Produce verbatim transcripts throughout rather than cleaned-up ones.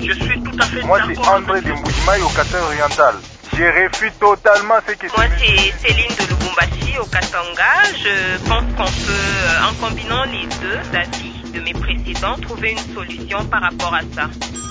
Je suis tout à fait Moi, d'accord. c'est André de Mbujimaï au Katanga oriental. Je refuse totalement ce que Moi, c'est Céline de Lubumbashi au Katanga. Je pense qu'on peut, en combinant les deux avis de mes précédents, trouver une solution par rapport à ça.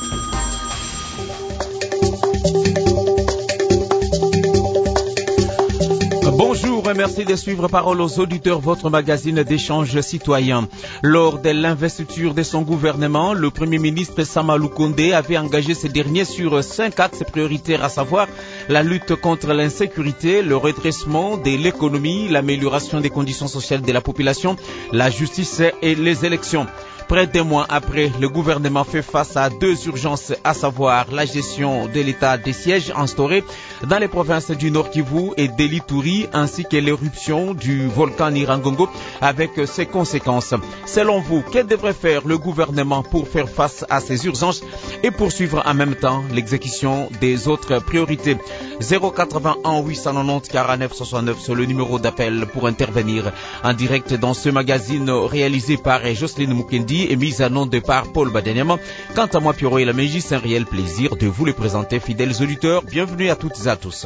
Bonjour et merci de suivre Parole aux auditeurs, votre magazine d'échange citoyen. Lors de l'investiture de son gouvernement, le Premier ministre Samalou Kondé avait engagé ces derniers sur cinq axes prioritaires, à savoir la lutte contre l'insécurité, le redressement de l'économie, l'amélioration des conditions sociales de la population, la justice et les élections. Près d'un mois après, le gouvernement fait face à deux urgences, à savoir la gestion de l'état des sièges instauré dans les provinces du Nord Kivu et de l'Ituri, ainsi que l'éruption du volcan Nyiragongo avec ses conséquences. Selon vous, que devrait faire le gouvernement pour faire face à ces urgences et poursuivre en même temps l'exécution des autres priorités? zéro quatre-vingt-un huit cent quatre-vingt-dix quarante-neuf soixante-neuf, c'est le numéro d'appel pour intervenir en direct dans ce magazine réalisé par Jocelyne Mukendi et mise à nom de par Paul Badeniama. Quant à moi, Pierrot et la Mégie, c'est un réel plaisir de vous les présenter, fidèles auditeurs. Bienvenue à toutes et à tous.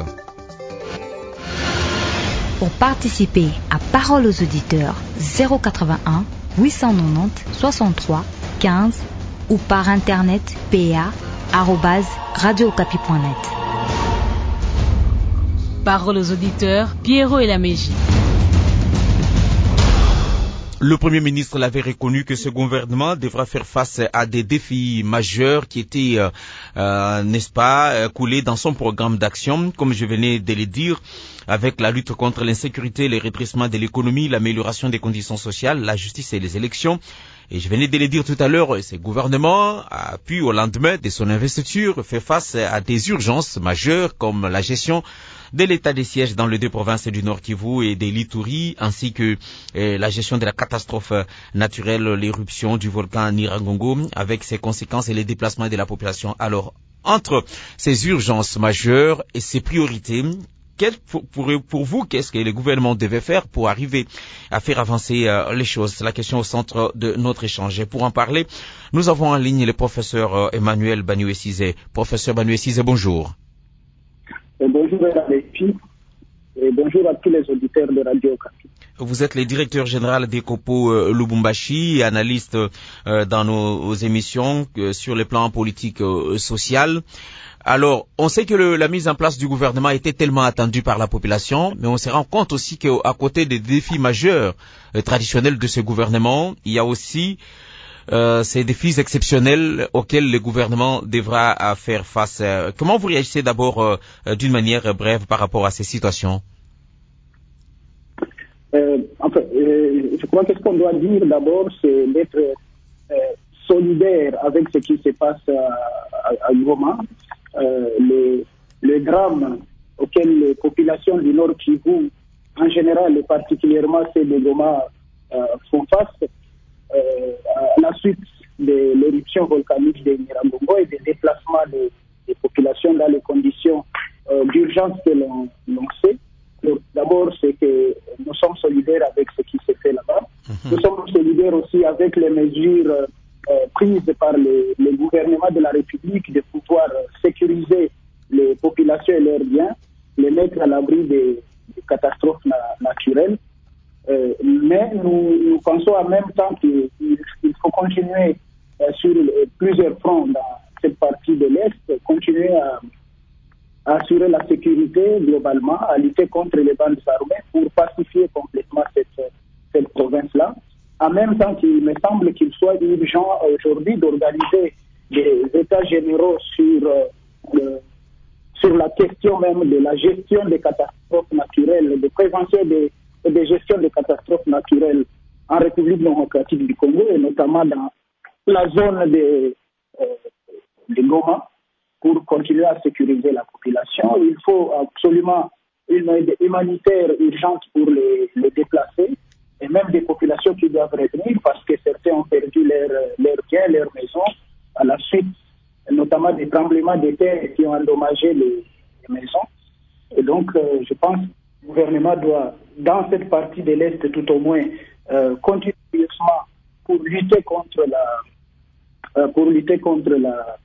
Pour participer à Parole aux auditeurs, zéro quatre-vingt-un huit cent quatre-vingt-dix soixante-trois quinze ou par internet pa arobase radio okapi point net. Parole aux auditeurs, Pierrot et la Mégie. Le Premier ministre l'avait reconnu que ce gouvernement devra faire face à des défis majeurs qui étaient, euh, euh, n'est-ce pas, euh, coulés dans son programme d'action, comme je venais de le dire, avec la lutte contre l'insécurité, le redressement de l'économie, l'amélioration des conditions sociales, la justice et les élections. Et je venais de le dire tout à l'heure, ce gouvernement a pu, au lendemain de son investiture, faire face à des urgences majeures comme la gestion de l'état des sièges dans les deux provinces du Nord Kivu et de l'Ituri, ainsi que eh, la gestion de la catastrophe naturelle, l'éruption du volcan Nyiragongo, avec ses conséquences et les déplacements de la population. Alors, entre ces urgences majeures et ces priorités, Quel, pour, pour, pour vous, qu'est-ce que le gouvernement devait faire pour arriver à faire avancer euh, les choses? C'est la question au centre de notre échange. Et pour en parler, nous avons en ligne le professeur euh, Emmanuel Banioué-Sizé. Professeur Banioué-Sizé, bonjour. Et bonjour à la filles et bonjour à tous les auditeurs de Radio Okapi. Vous êtes le directeur général d'Ecopo euh, Lubumbashi, analyste euh, dans nos, nos émissions euh, sur le plan politique euh, social. Alors, on sait que le, la mise en place du gouvernement était tellement attendue par la population, mais on se rend compte aussi qu'à côté des défis majeurs euh, traditionnels de ce gouvernement, il y a aussi euh, ces défis exceptionnels auxquels le gouvernement devra euh, faire face. Euh, comment vous réagissez d'abord euh, d'une manière brève par rapport à ces situations? euh, en fait, euh, Je crois que ce qu'on doit dire d'abord, c'est d'être euh, solidaire avec ce qui se passe à, à, à Goma. Euh, les, les drames auxquels les populations du Nord Kivu, en général et particulièrement celles de Goma, euh, font face euh, à la suite de l'éruption volcanique de Nyiragongo et des déplacements des, des populations dans les conditions euh, d'urgence que l'on, l'on sait. Donc, d'abord, c'est que nous sommes solidaires avec ce qui s'est fait là-bas. Mm-hmm. Nous sommes solidaires aussi avec les mesures euh, Euh, prises par le, le gouvernement de la République de pouvoir euh, sécuriser les populations et leurs biens, les mettre à l'abri des, des catastrophes na- naturelles. Euh, mais nous, nous pensons en même temps qu'il, qu'il faut continuer euh, sur euh, plusieurs fronts dans cette partie de l'Est, continuer à, à assurer la sécurité globalement, à lutter contre les bandes armées pour pacifier complètement cette, cette province-là. En même temps qu'il me semble qu'il soit urgent aujourd'hui d'organiser des états généraux sur, euh, le, sur la question même de la gestion des catastrophes naturelles, de prévention des, et de gestion des catastrophes naturelles en République démocratique du Congo et notamment dans la zone de, euh, de Goma pour continuer à sécuriser la population. Il faut absolument une aide humanitaire urgente pour les, les déplacer. Et même des populations qui doivent revenir parce que certains ont perdu leurs leur biens, leurs maisons à la suite, notamment des tremblements de terre qui ont endommagé les, les maisons. Et donc, euh, je pense que le gouvernement doit, dans cette partie de l'Est tout au moins, euh, continuer pour lutter contre la, euh, pour lutter contre la,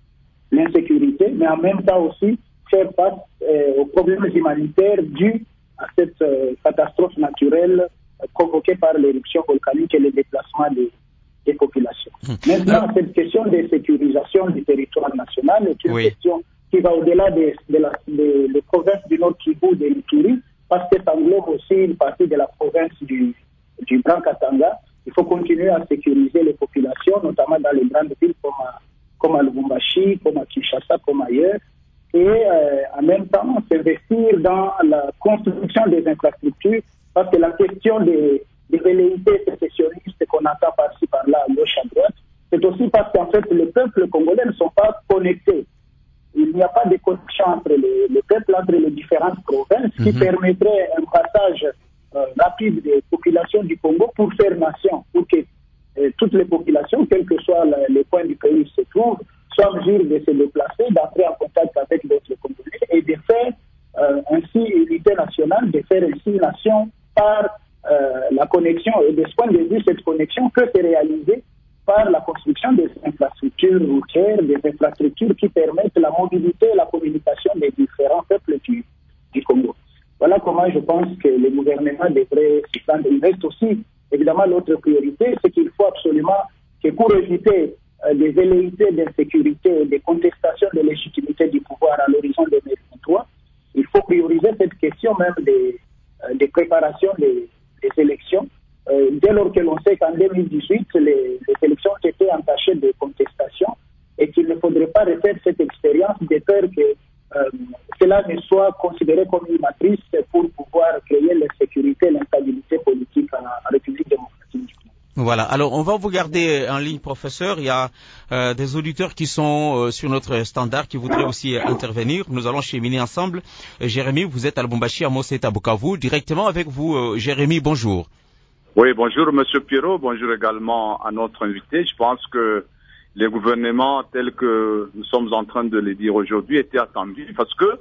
l'insécurité, mais en même temps aussi faire face euh, aux problèmes humanitaires dus à cette euh, catastrophe naturelle euh, provoquée par l'éruption volcanique et le déplacement des, des populations. Mmh. Maintenant, Alors... cette question de sécurisation du territoire national est une oui. question qui va au-delà des de la, de, de provinces du Nord Kivu, de l'Ituri, parce que ça englobe aussi une partie de la province du, du Grand Katanga. Il faut continuer à sécuriser les populations, notamment dans les grandes villes comme à, comme à Lubumbashi, comme à Kinshasa, comme ailleurs, et euh, en même temps s'investir dans la construction des infrastructures, parce que la question des, des velléités sécessionnistes qu'on entend par-ci par-là, à gauche, à droite, c'est aussi parce qu'en fait les peuples congolais ne sont pas connectés. Il n'y a pas de connexion entre les, les peuples, entre les différentes provinces, mm-hmm. qui permettrait un passage euh, rapide des populations du Congo pour faire nation, pour que euh, toutes les populations, quel que soit le, les points du pays où se trouvent, soient en mesure de se déplacer, d'entrer en contact avec d'autres Congolais et de faire euh, ainsi unité nationale, de faire ainsi nation par euh, la connexion. Et de ce point de vue, cette connexion peut se réaliser par la construction des infrastructures routières, des infrastructures qui permettent la mobilité et la communication des différents peuples du, du Congo. Voilà comment je pense que le gouvernement devrait s'y prendre. Il reste aussi, évidemment, l'autre priorité, c'est qu'il faut absolument que pour éviter euh, des velléités d'insécurité et des contestations de légitimité du pouvoir à l'horizon deux mille vingt-trois, il faut prioriser cette question même des, euh, des préparations des, des élections. Euh, dès lors que l'on sait qu'en deux mille dix-huit, les, les élections ont été entachées de contestations et qu'il ne faudrait pas refaire cette expérience de peur que euh, cela ne soit considéré comme une matrice pour pouvoir créer l'insécurité et l'instabilité politique en, en République démocratique du Congo. Voilà, alors on va vous garder en ligne, professeur. Il y a euh, des auditeurs qui sont euh, sur notre standard qui voudraient aussi euh, intervenir. Nous allons cheminer ensemble. Euh, Jérémy, vous êtes à Lubumbashi, à Moset, à Bukavu. Directement avec vous, euh, Jérémy, bonjour. Oui, bonjour Monsieur Pierrot, bonjour également à notre invité. Je pense que les gouvernements tels que nous sommes en train de les dire aujourd'hui étaient attendus parce que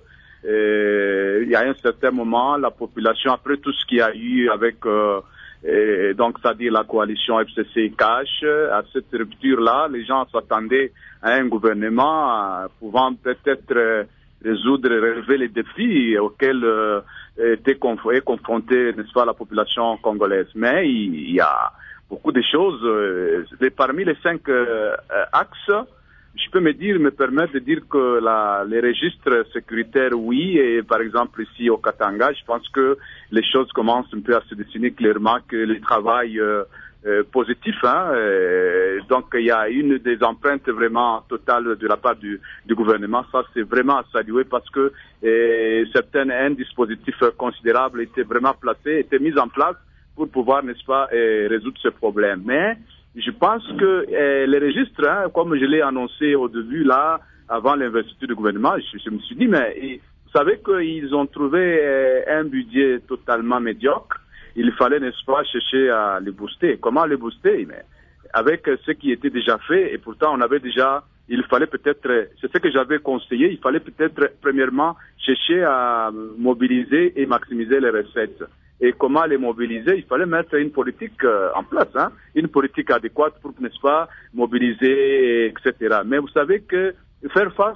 euh, il y a un certain moment, la population, après tout ce qu'il y a eu avec euh, et donc c'est-à-dire la coalition F C C Cash, à cette rupture-là, les gens s'attendaient à un gouvernement euh, pouvant peut-être euh, résoudre et relever les défis auxquels euh, était conf- confrontée, n'est-ce pas, la population congolaise. Mais il y a beaucoup de choses. Euh, parmi les cinq euh, axes, je peux me dire, me permettre de dire que la, les registres sécuritaires, oui, et par exemple ici au Katanga, je pense que les choses commencent un peu à se dessiner clairement, que le travail euh, euh, positif, hein, euh, donc il y a une des empreintes vraiment totales de la part du, du gouvernement. Ça, c'est vraiment à saluer parce que euh, certains un dispositif considérable étaient vraiment placés, étaient mis en place pour pouvoir, n'est-ce pas, euh, résoudre ce problème. Mais je pense que euh, les registres, hein, comme je l'ai annoncé au début là, avant l'investiture du gouvernement, je, je me suis dit, mais et, vous savez qu'ils ont trouvé euh, un budget totalement médiocre. Il fallait, n'est-ce pas, chercher à les booster. Comment les booster? Mais avec ce qui était déjà fait, et pourtant on avait déjà, il fallait peut-être, c'est ce que j'avais conseillé, il fallait peut-être premièrement chercher à mobiliser et maximiser les recettes. Et comment les mobiliser? Il fallait mettre une politique euh, en place, hein, une politique adéquate pour, n'est-ce pas, mobiliser, et cetera. Mais vous savez que faire face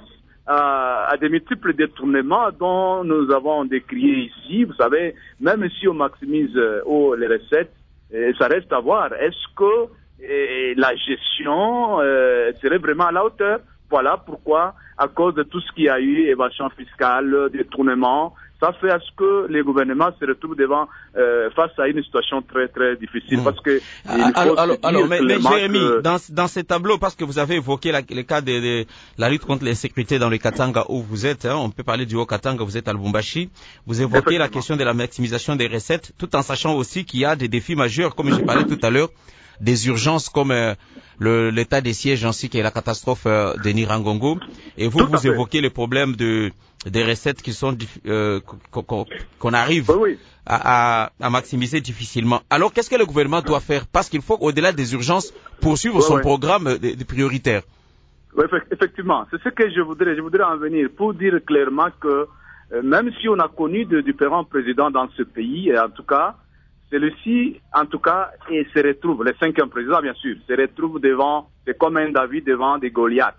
à, à des multiples détournements dont nous avons décrié ici, vous savez, même si on maximise euh, oh, les recettes, euh, ça reste à voir. Est-ce que euh, la gestion euh, serait vraiment à la hauteur? Voilà pourquoi, à cause de tout ce qu'il y a eu, évasion fiscale, détournement, ça fait à ce que les gouvernements se retrouvent devant, euh, face à une situation très très difficile. Mmh. Parce que il faut alors, alors, alors mais, mais Jérémy, que... dans, dans ces tableaux, parce que vous avez évoqué la, le cas de, de la lutte contre l'insécurité dans le Katanga où vous êtes, hein, on peut parler du Haut-Katanga, vous êtes à Lubumbashi, vous évoquez la question de la maximisation des recettes, tout en sachant aussi qu'il y a des défis majeurs, comme j'ai parlé tout à l'heure, des urgences comme euh, le, l'état des sièges ainsi que la catastrophe euh, de Nirangongo. Et vous, vous évoquez les problèmes de, des recettes qui sont euh, qu'on, qu'on arrive oui, oui. À, à, à maximiser difficilement. Alors, qu'est-ce que le gouvernement doit faire? Parce qu'il faut, au-delà des urgences, poursuivre oui, son oui. programme de, de prioritaire. Oui, effectivement. C'est ce que je voudrais, je voudrais en venir pour dire clairement que euh, même si on a connu de différents présidents dans ce pays, et en tout cas, celui-ci, en tout cas, et se retrouve, le cinquième président, bien sûr, se retrouve devant, c'est comme un David devant des Goliaths.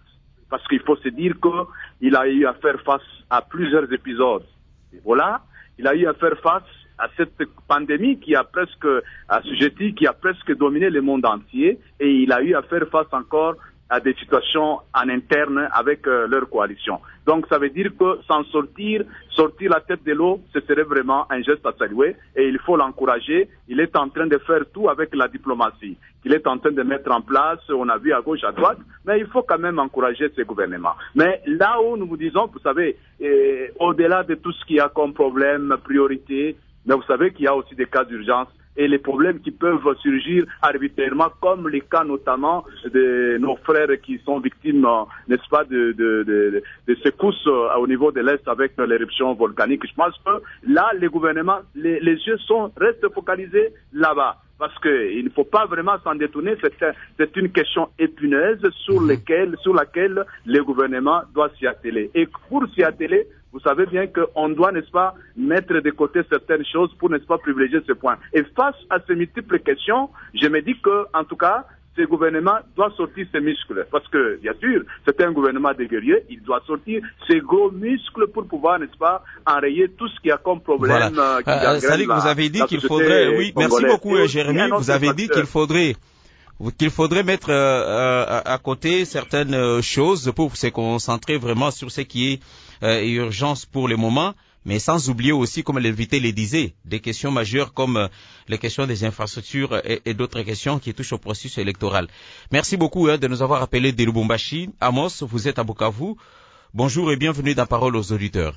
parce qu'il faut se dire qu'il a eu à faire face à plusieurs épisodes. Et voilà, il a eu à faire face à cette pandémie qui a presque assujetti, qui a presque dominé le monde entier, et il a eu à faire face encore à des situations en interne avec euh, leur coalition. Donc ça veut dire que s'en sortir, sortir la tête de l'eau, ce serait vraiment un geste à saluer et il faut l'encourager. Il est en train de faire tout avec la diplomatie qu'il est en train de mettre en place, on a vu à gauche, à droite, mais il faut quand même encourager ces gouvernements. Mais là où nous vous disons, vous savez, eh, au-delà de tout ce qu'il y a comme problème, priorité, mais vous savez qu'il y a aussi des cas d'urgence et les problèmes qui peuvent surgir arbitrairement, comme les cas notamment de nos frères qui sont victimes, n'est-ce pas, de, de, de, de secousses au niveau de l'Est avec l'éruption volcanique. Je pense que là, les gouvernements, les, les yeux sont, restent focalisés là-bas. Parce qu'il ne faut pas vraiment s'en détourner, c'est, c'est une question épineuse sur, lesquelles, sur laquelle le gouvernement doit s'y atteler. Et pour s'y atteler, vous savez bien qu'on doit, n'est-ce pas, mettre de côté certaines choses pour, n'est-ce pas, privilégier ce point. Et face à ces multiples questions, je me dis que, en tout cas, ce gouvernement doit sortir ses muscles. Parce que, bien sûr, c'est un gouvernement de guerriers, il doit sortir ses gros muscles pour pouvoir, n'est-ce pas, enrayer tout ce qu'il y a comme problème. Voilà. Qui euh, Sadiq, vous avez dit qu'il faudrait, oui, merci beaucoup, Jérémy, vous avez dit qu'il faudrait qu'il faudrait mettre euh, à côté certaines choses pour se concentrer vraiment sur ce qui est euh, urgence pour le moment, mais sans oublier aussi, comme l'invité le disait, des questions majeures comme euh, les questions des infrastructures et, et d'autres questions qui touchent au processus électoral. Merci beaucoup hein, de nous avoir appelés de Lubumbashi. Amos, vous êtes à Bukavu. Bonjour et bienvenue dans Parole aux auditeurs.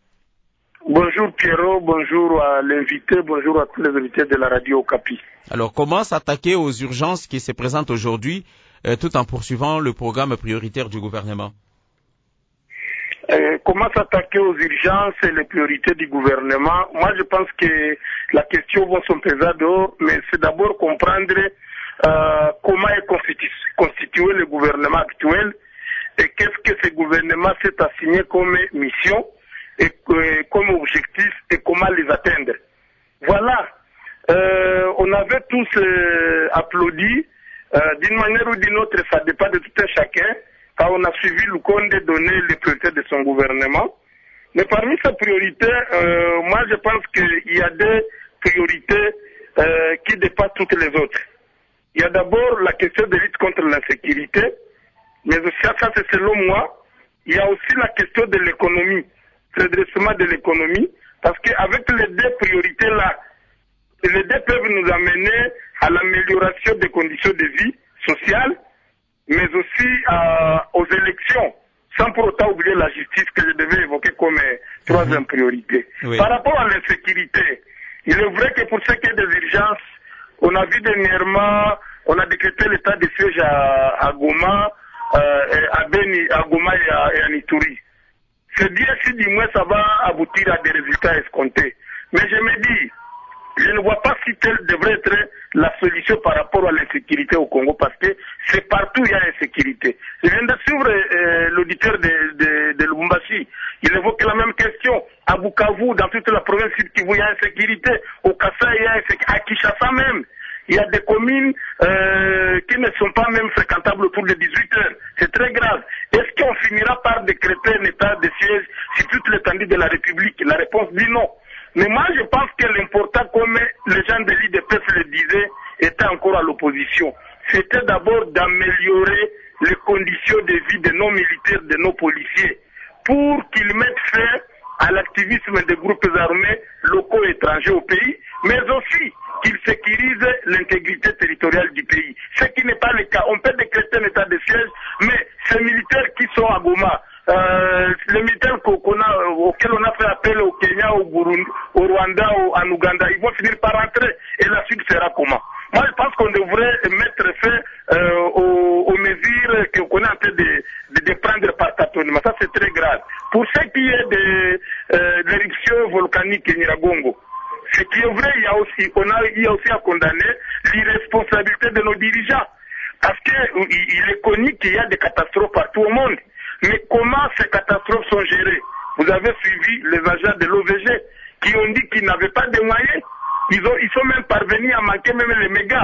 Bonjour Pierrot, bonjour à l'invité, bonjour à tous les invités de la radio Okapi. Alors, comment s'attaquer aux urgences qui se présentent aujourd'hui, euh, tout en poursuivant le programme prioritaire du gouvernement? euh, Comment s'attaquer aux urgences et les priorités du gouvernement? Moi, je pense que la question va se peser dehors, mais c'est d'abord comprendre euh, comment est constitu- constitué le gouvernement actuel et qu'est-ce que ce gouvernement s'est assigné comme mission et euh, comme objectif et comment les atteindre. Voilà. Euh, on avait tous euh, applaudi, euh, d'une manière ou d'une autre, ça dépend de tout un chacun, quand on a suivi le compte donner les priorités de son gouvernement. Mais parmi ces priorités, euh, moi je pense qu'il y a des priorités euh, qui dépassent toutes les autres. Il y a d'abord la question de lutte contre l'insécurité, mais aussi, ça c'est selon moi, il y a aussi la question de l'économie, le redressement de l'économie, parce qu'avec les deux priorités-là, les deux peuvent nous amener à l'amélioration des conditions de vie sociales, mais aussi euh, aux élections, sans pour autant oublier la justice que je devais évoquer comme euh, troisième mmh. priorité. Oui. Par rapport à l'insécurité, il est vrai que pour ce qui est des urgences, on a vu dernièrement, on a décrété l'état de siège à, à Goma, euh, à Beni, à Goma et à, et à Ituri. C'est bien si du moins ça va aboutir à des résultats escomptés. Mais je me dis, je ne vois pas si telle devrait être la solution par rapport à l'insécurité au Congo, parce que c'est partout il y a insécurité. Je viens de suivre euh, l'auditeur de, de, de Lubumbashi. Il évoque la même question. À Bukavu, dans toute la province Sud Kivu, il y a insécurité. Au Kassai, il y a insécurité. À Kinshasa même, il y a des communes euh, qui ne sont pas même fréquentables autour de dix-huit heures. C'est très grave. Est-ce qu'on finira par décréter un état de siège sur toute l'étendue de la République? La réponse dit non. Mais moi, je pense que l'important, comme les gens de l'I D P S le disaient, était encore à l'opposition. C'était d'abord d'améliorer les conditions de vie de nos militaires, de nos policiers, pour qu'ils mettent fin à l'activisme des groupes armés locaux et étrangers au pays, mais aussi qu'ils sécurisent l'intégrité territoriale du pays. Ce qui n'est pas le cas. On peut décréter un état de siège, mais ces militaires qui sont à Goma, Euh, les militaires qu'on a, auxquels on a fait appel au Kenya, au Burundi, au Rwanda, au, en Ouganda, ils vont finir par rentrer. Et la suite sera comment? Moi, je pense qu'on devrait mettre fin euh, aux, aux mesures qu'on est en train de, de, de prendre par tâtonnement. Ça, c'est très grave. Pour ce qui est de euh, l'éruption volcanique Nyiragongo, ce qui est vrai, il y a aussi, on a, il y a aussi à condamner l'irresponsabilité de nos dirigeants. Parce qu'il est connu qu'il y a des catastrophes partout au monde. Mais comment ces catastrophes sont gérées? Vous avez suivi les agents de l'O V G qui ont dit qu'ils n'avaient pas de moyens. Ils, ont, ils sont même parvenus à manquer même les mégas.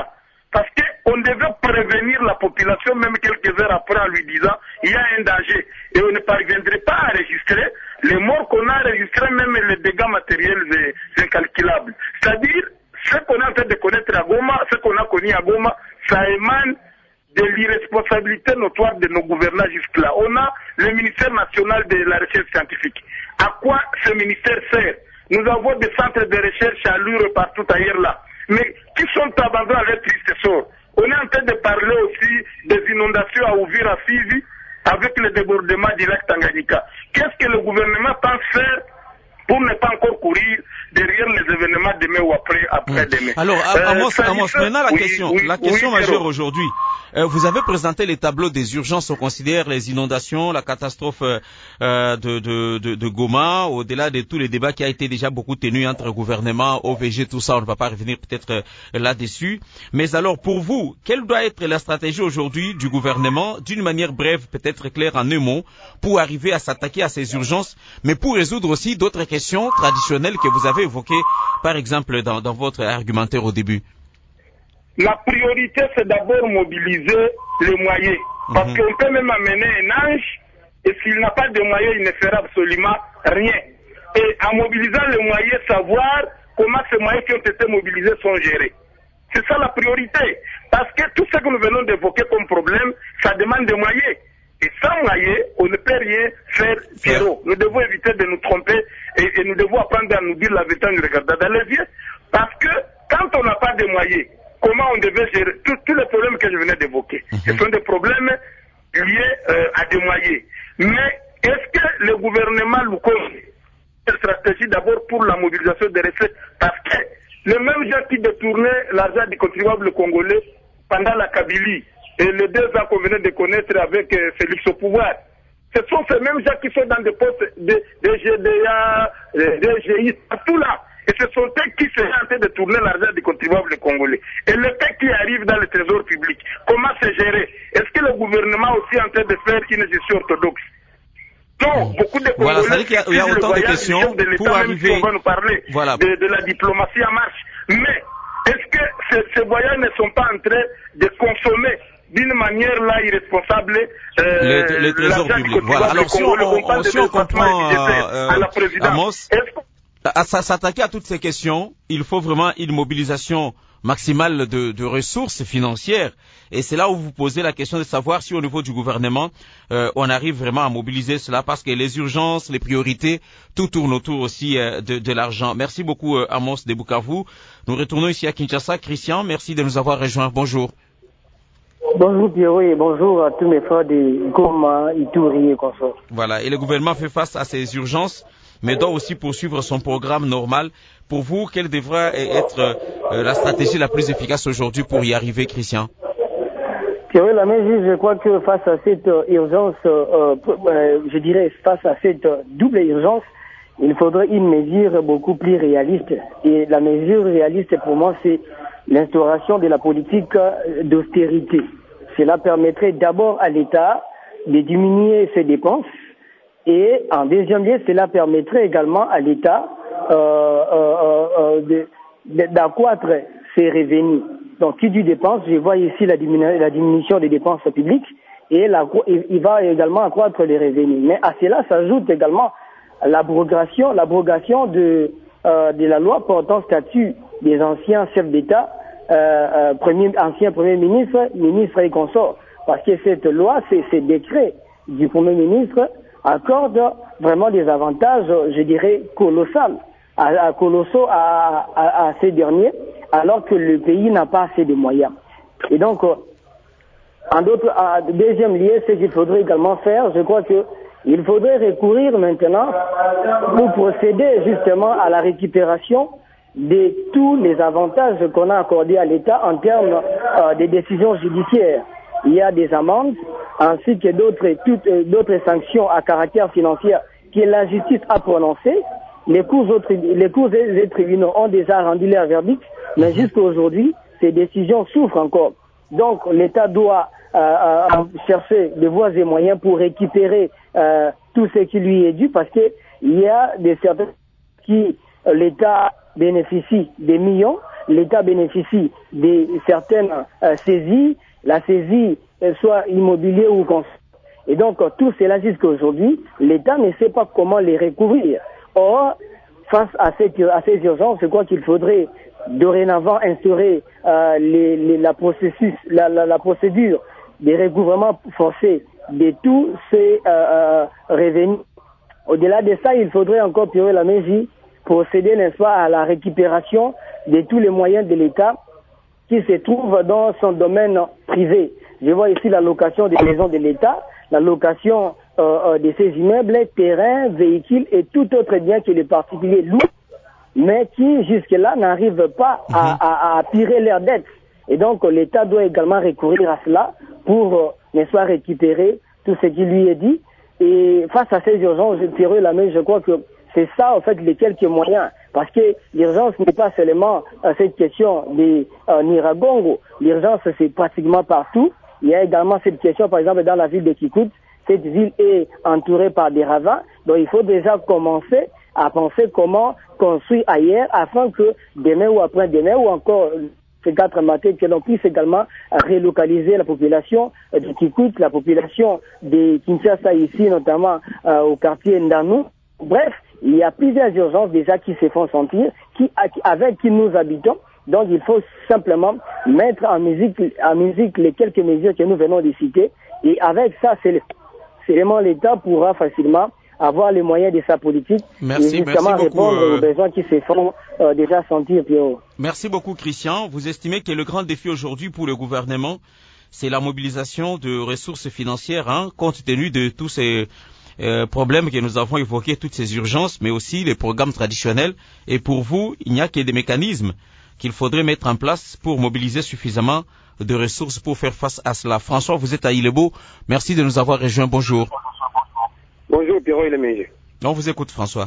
Parce qu'on devait prévenir la population, même quelques heures après, en lui disant il y a un danger. Et on ne parviendrait pas à enregistrer les morts qu'on a enregistrés, même les dégâts matériels incalculables. C'est-à-dire, ce qu'on est en train de connaître à Goma, ce qu'on a connu à Goma, ça émane de l'irresponsabilité notoire de nos gouvernants jusque-là. On a le ministère national de la recherche scientifique. À quoi ce ministère sert? Nous avons des centres de recherche à Lure partout ailleurs là, mais qui sont abandonnés à leur triste sort. On est en train de parler aussi des inondations à Uvira Fizi avec le débordement du lac Tanganyika. Qu'est-ce que le gouvernement pense faire pour ne pas encore courir derrière les événements demain ou après, après mmh. demain. Alors, Amos, euh, Amos maintenant la oui, question, oui, la question oui, majeure aujourd'hui. Euh, vous avez présenté les tableaux des urgences. On considère les inondations, la catastrophe euh, de, de, de, de Goma, au-delà de tous les débats qui a été déjà beaucoup tenus entre gouvernement, O V G, tout ça. On ne va pas revenir peut-être euh, là-dessus. Mais alors, pour vous, quelle doit être la stratégie aujourd'hui du gouvernement, d'une manière brève, peut-être claire en un mot, pour arriver à s'attaquer à ces urgences, mais pour résoudre aussi d'autres questions traditionnelles que vous avez évoquées, par exemple, dans, dans votre argumentaire au début? La priorité, c'est d'abord mobiliser les moyens. Parce mmh. qu'on peut même amener un ange, et s'il n'a pas de moyens, il ne fera absolument rien. Et en mobilisant les moyens, savoir comment ces moyens qui ont été mobilisés sont gérés. C'est ça la priorité. Parce que tout ce que nous venons d'évoquer comme problème, ça demande des moyens. Et sans moyens, on ne peut rien faire, Pierrot. Nous devons éviter de nous tromper et, et nous devons apprendre à nous dire la vérité en nous regardant dans les yeux. Parce que quand on n'a pas de moyens, comment on devait gérer tous, tous les problèmes que je venais d'évoquer? Mm-hmm. Ce sont des problèmes liés euh, à des moyens. Mais est-ce que le gouvernement nous connaît une stratégie d'abord pour la mobilisation des recettes? Parce que les mêmes gens qui détournaient l'argent du contribuable congolais pendant la Kabylie et les deux ans qu'on venait de connaître avec euh, Félix au pouvoir, ce sont ces mêmes gens qui sont dans des postes de, de G D A, de G I, partout là. Et ce sont eux qui sont en train de tourner l'argent du contribuable congolais. Et le fait qui arrive dans le trésor public, comment c'est géré? Est-ce que le gouvernement aussi est en train de faire une gestion orthodoxe? Non, beaucoup de Congolais, voilà, il y a, il y a autant de questions de pour arriver. On va nous parler voilà. de, de la diplomatie en marche. Mais est-ce que ces, ces voyageurs ne sont pas en train de consommer d'une manière là irresponsable euh, le, le trésor public? Voilà. Alors si on, on, on, si on comprend euh, à la présidence, Amos, à s'attaquer à toutes ces questions, il faut vraiment une mobilisation maximale de, de ressources financières. Et c'est là où vous posez la question de savoir si au niveau du gouvernement, euh, on arrive vraiment à mobiliser cela, parce que les urgences, les priorités, tout tourne autour aussi euh, de, de l'argent. Merci beaucoup euh, Amos de Bukavu. Nous retournons ici à Kinshasa. Christian, merci de nous avoir rejoints. Bonjour. Bonjour Pierrot et bonjour à tous mes frères de Goma, Ituri et consorts. Voilà, et le gouvernement fait face à ces urgences, mais doit aussi poursuivre son programme normal. Pour vous, quelle devrait être euh, la stratégie la plus efficace aujourd'hui pour y arriver, Christian? Pierrot Laméji, je crois que face à cette euh, urgence, euh, euh, je dirais face à cette euh, double urgence, il faudrait une mesure beaucoup plus réaliste. Et la mesure réaliste pour moi, c'est l'instauration de la politique d'austérité. Cela permettrait d'abord à l'État de diminuer ses dépenses et en deuxième lieu, cela permettrait également à l'État euh, euh, euh, de, de, d'accroître ses revenus. Donc, qui dit dépenses, je vois ici la, diminu- la diminution des dépenses publiques et la, il va également accroître les revenus. Mais à cela s'ajoute également l'abrogation, l'abrogation de, euh, de la loi portant statut des anciens chefs d'État, euh, euh, premier, anciens premiers ministres, ministres et consorts. Parce que cette loi, ces, ces décrets du premier ministre accordent vraiment des avantages, je dirais, colossaux, à, à, colossaux à, à, à ces derniers, alors que le pays n'a pas assez de moyens. Et donc, en d'autres, en deuxième lieu, ce qu'il faudrait également faire, je crois que il faudrait recourir maintenant pour procéder justement à la récupération de tous les avantages qu'on a accordés à l'État en termes euh, de décisions judiciaires. Il y a des amendes ainsi que d'autres, toutes, euh, d'autres sanctions à caractère financier que la justice a prononcées. Les cours, les cours et les tribunaux ont déjà rendu leur verdict, mais jusqu'à aujourd'hui, ces décisions souffrent encore. Donc l'État doit euh, euh, chercher des voies et moyens pour récupérer euh, tout ce qui lui est dû, parce que il y a des certains qui euh, l'État bénéficie des millions, l'État bénéficie de certaines euh, saisies, la saisie euh, soit immobilier ou construction. Et donc, euh, tout cela jusqu'à aujourd'hui, l'État ne sait pas comment les recouvrir. Or, face à, cette, à ces urgences, je crois qu'il faudrait dorénavant instaurer euh, les, les, la, processus, la, la, la procédure des recouvrements forcés de tous ces euh, euh, revenus. Au-delà de ça, il faudrait encore, Pierrot Laméji, procéder, n'est-ce pas, à la récupération de tous les moyens de l'État qui se trouvent dans son domaine privé. Je vois ici la location des maisons de l'État, la location euh, de ces immeubles, terrains, véhicules et tout autre bien que les particuliers louent, mais qui jusque-là n'arrivent pas à, à, à appuyer leurs dettes. Et donc l'État doit également recourir à cela pour, euh, n'est-ce pas, récupérer tout ce qui lui est dit. Et face à ces urgences, Pierrot Lamé, je crois que c'est ça, en fait, les quelques moyens. Parce que l'urgence n'est pas seulement euh, cette question des euh, Niragongo. L'urgence, c'est pratiquement partout. Il y a également cette question, par exemple, dans la ville de Kikout. Cette ville est entourée par des ravins. Donc, il faut déjà commencer à penser comment construire ailleurs afin que demain ou après-demain ou encore ces quatre matins, que l'on puisse également relocaliser la population de Kikout, la population de Kinshasa ici, notamment euh, au quartier Ndanou. Bref, il y a plusieurs urgences déjà qui se font sentir, qui, avec qui nous habitons. Donc il faut simplement mettre en musique, en musique les quelques mesures que nous venons de citer. Et avec ça, c'est vraiment l'État pourra facilement avoir les moyens de sa politique merci, et justement merci répondre beaucoup, euh... aux besoins qui se font euh, déjà sentir, Pierrot. Merci beaucoup, Christian. Vous estimez que le grand défi aujourd'hui pour le gouvernement, c'est la mobilisation de ressources financières, hein, compte tenu de tous ces euh, problèmes que nous avons évoqués, toutes ces urgences, mais aussi les programmes traditionnels. Et pour vous, il n'y a que des mécanismes qu'il faudrait mettre en place pour mobiliser suffisamment de ressources pour faire face à cela. François, vous êtes à Ilebo. Merci de nous avoir rejoints. Bonjour. Bonjour, Pierrot et les mesures. On vous écoute, François.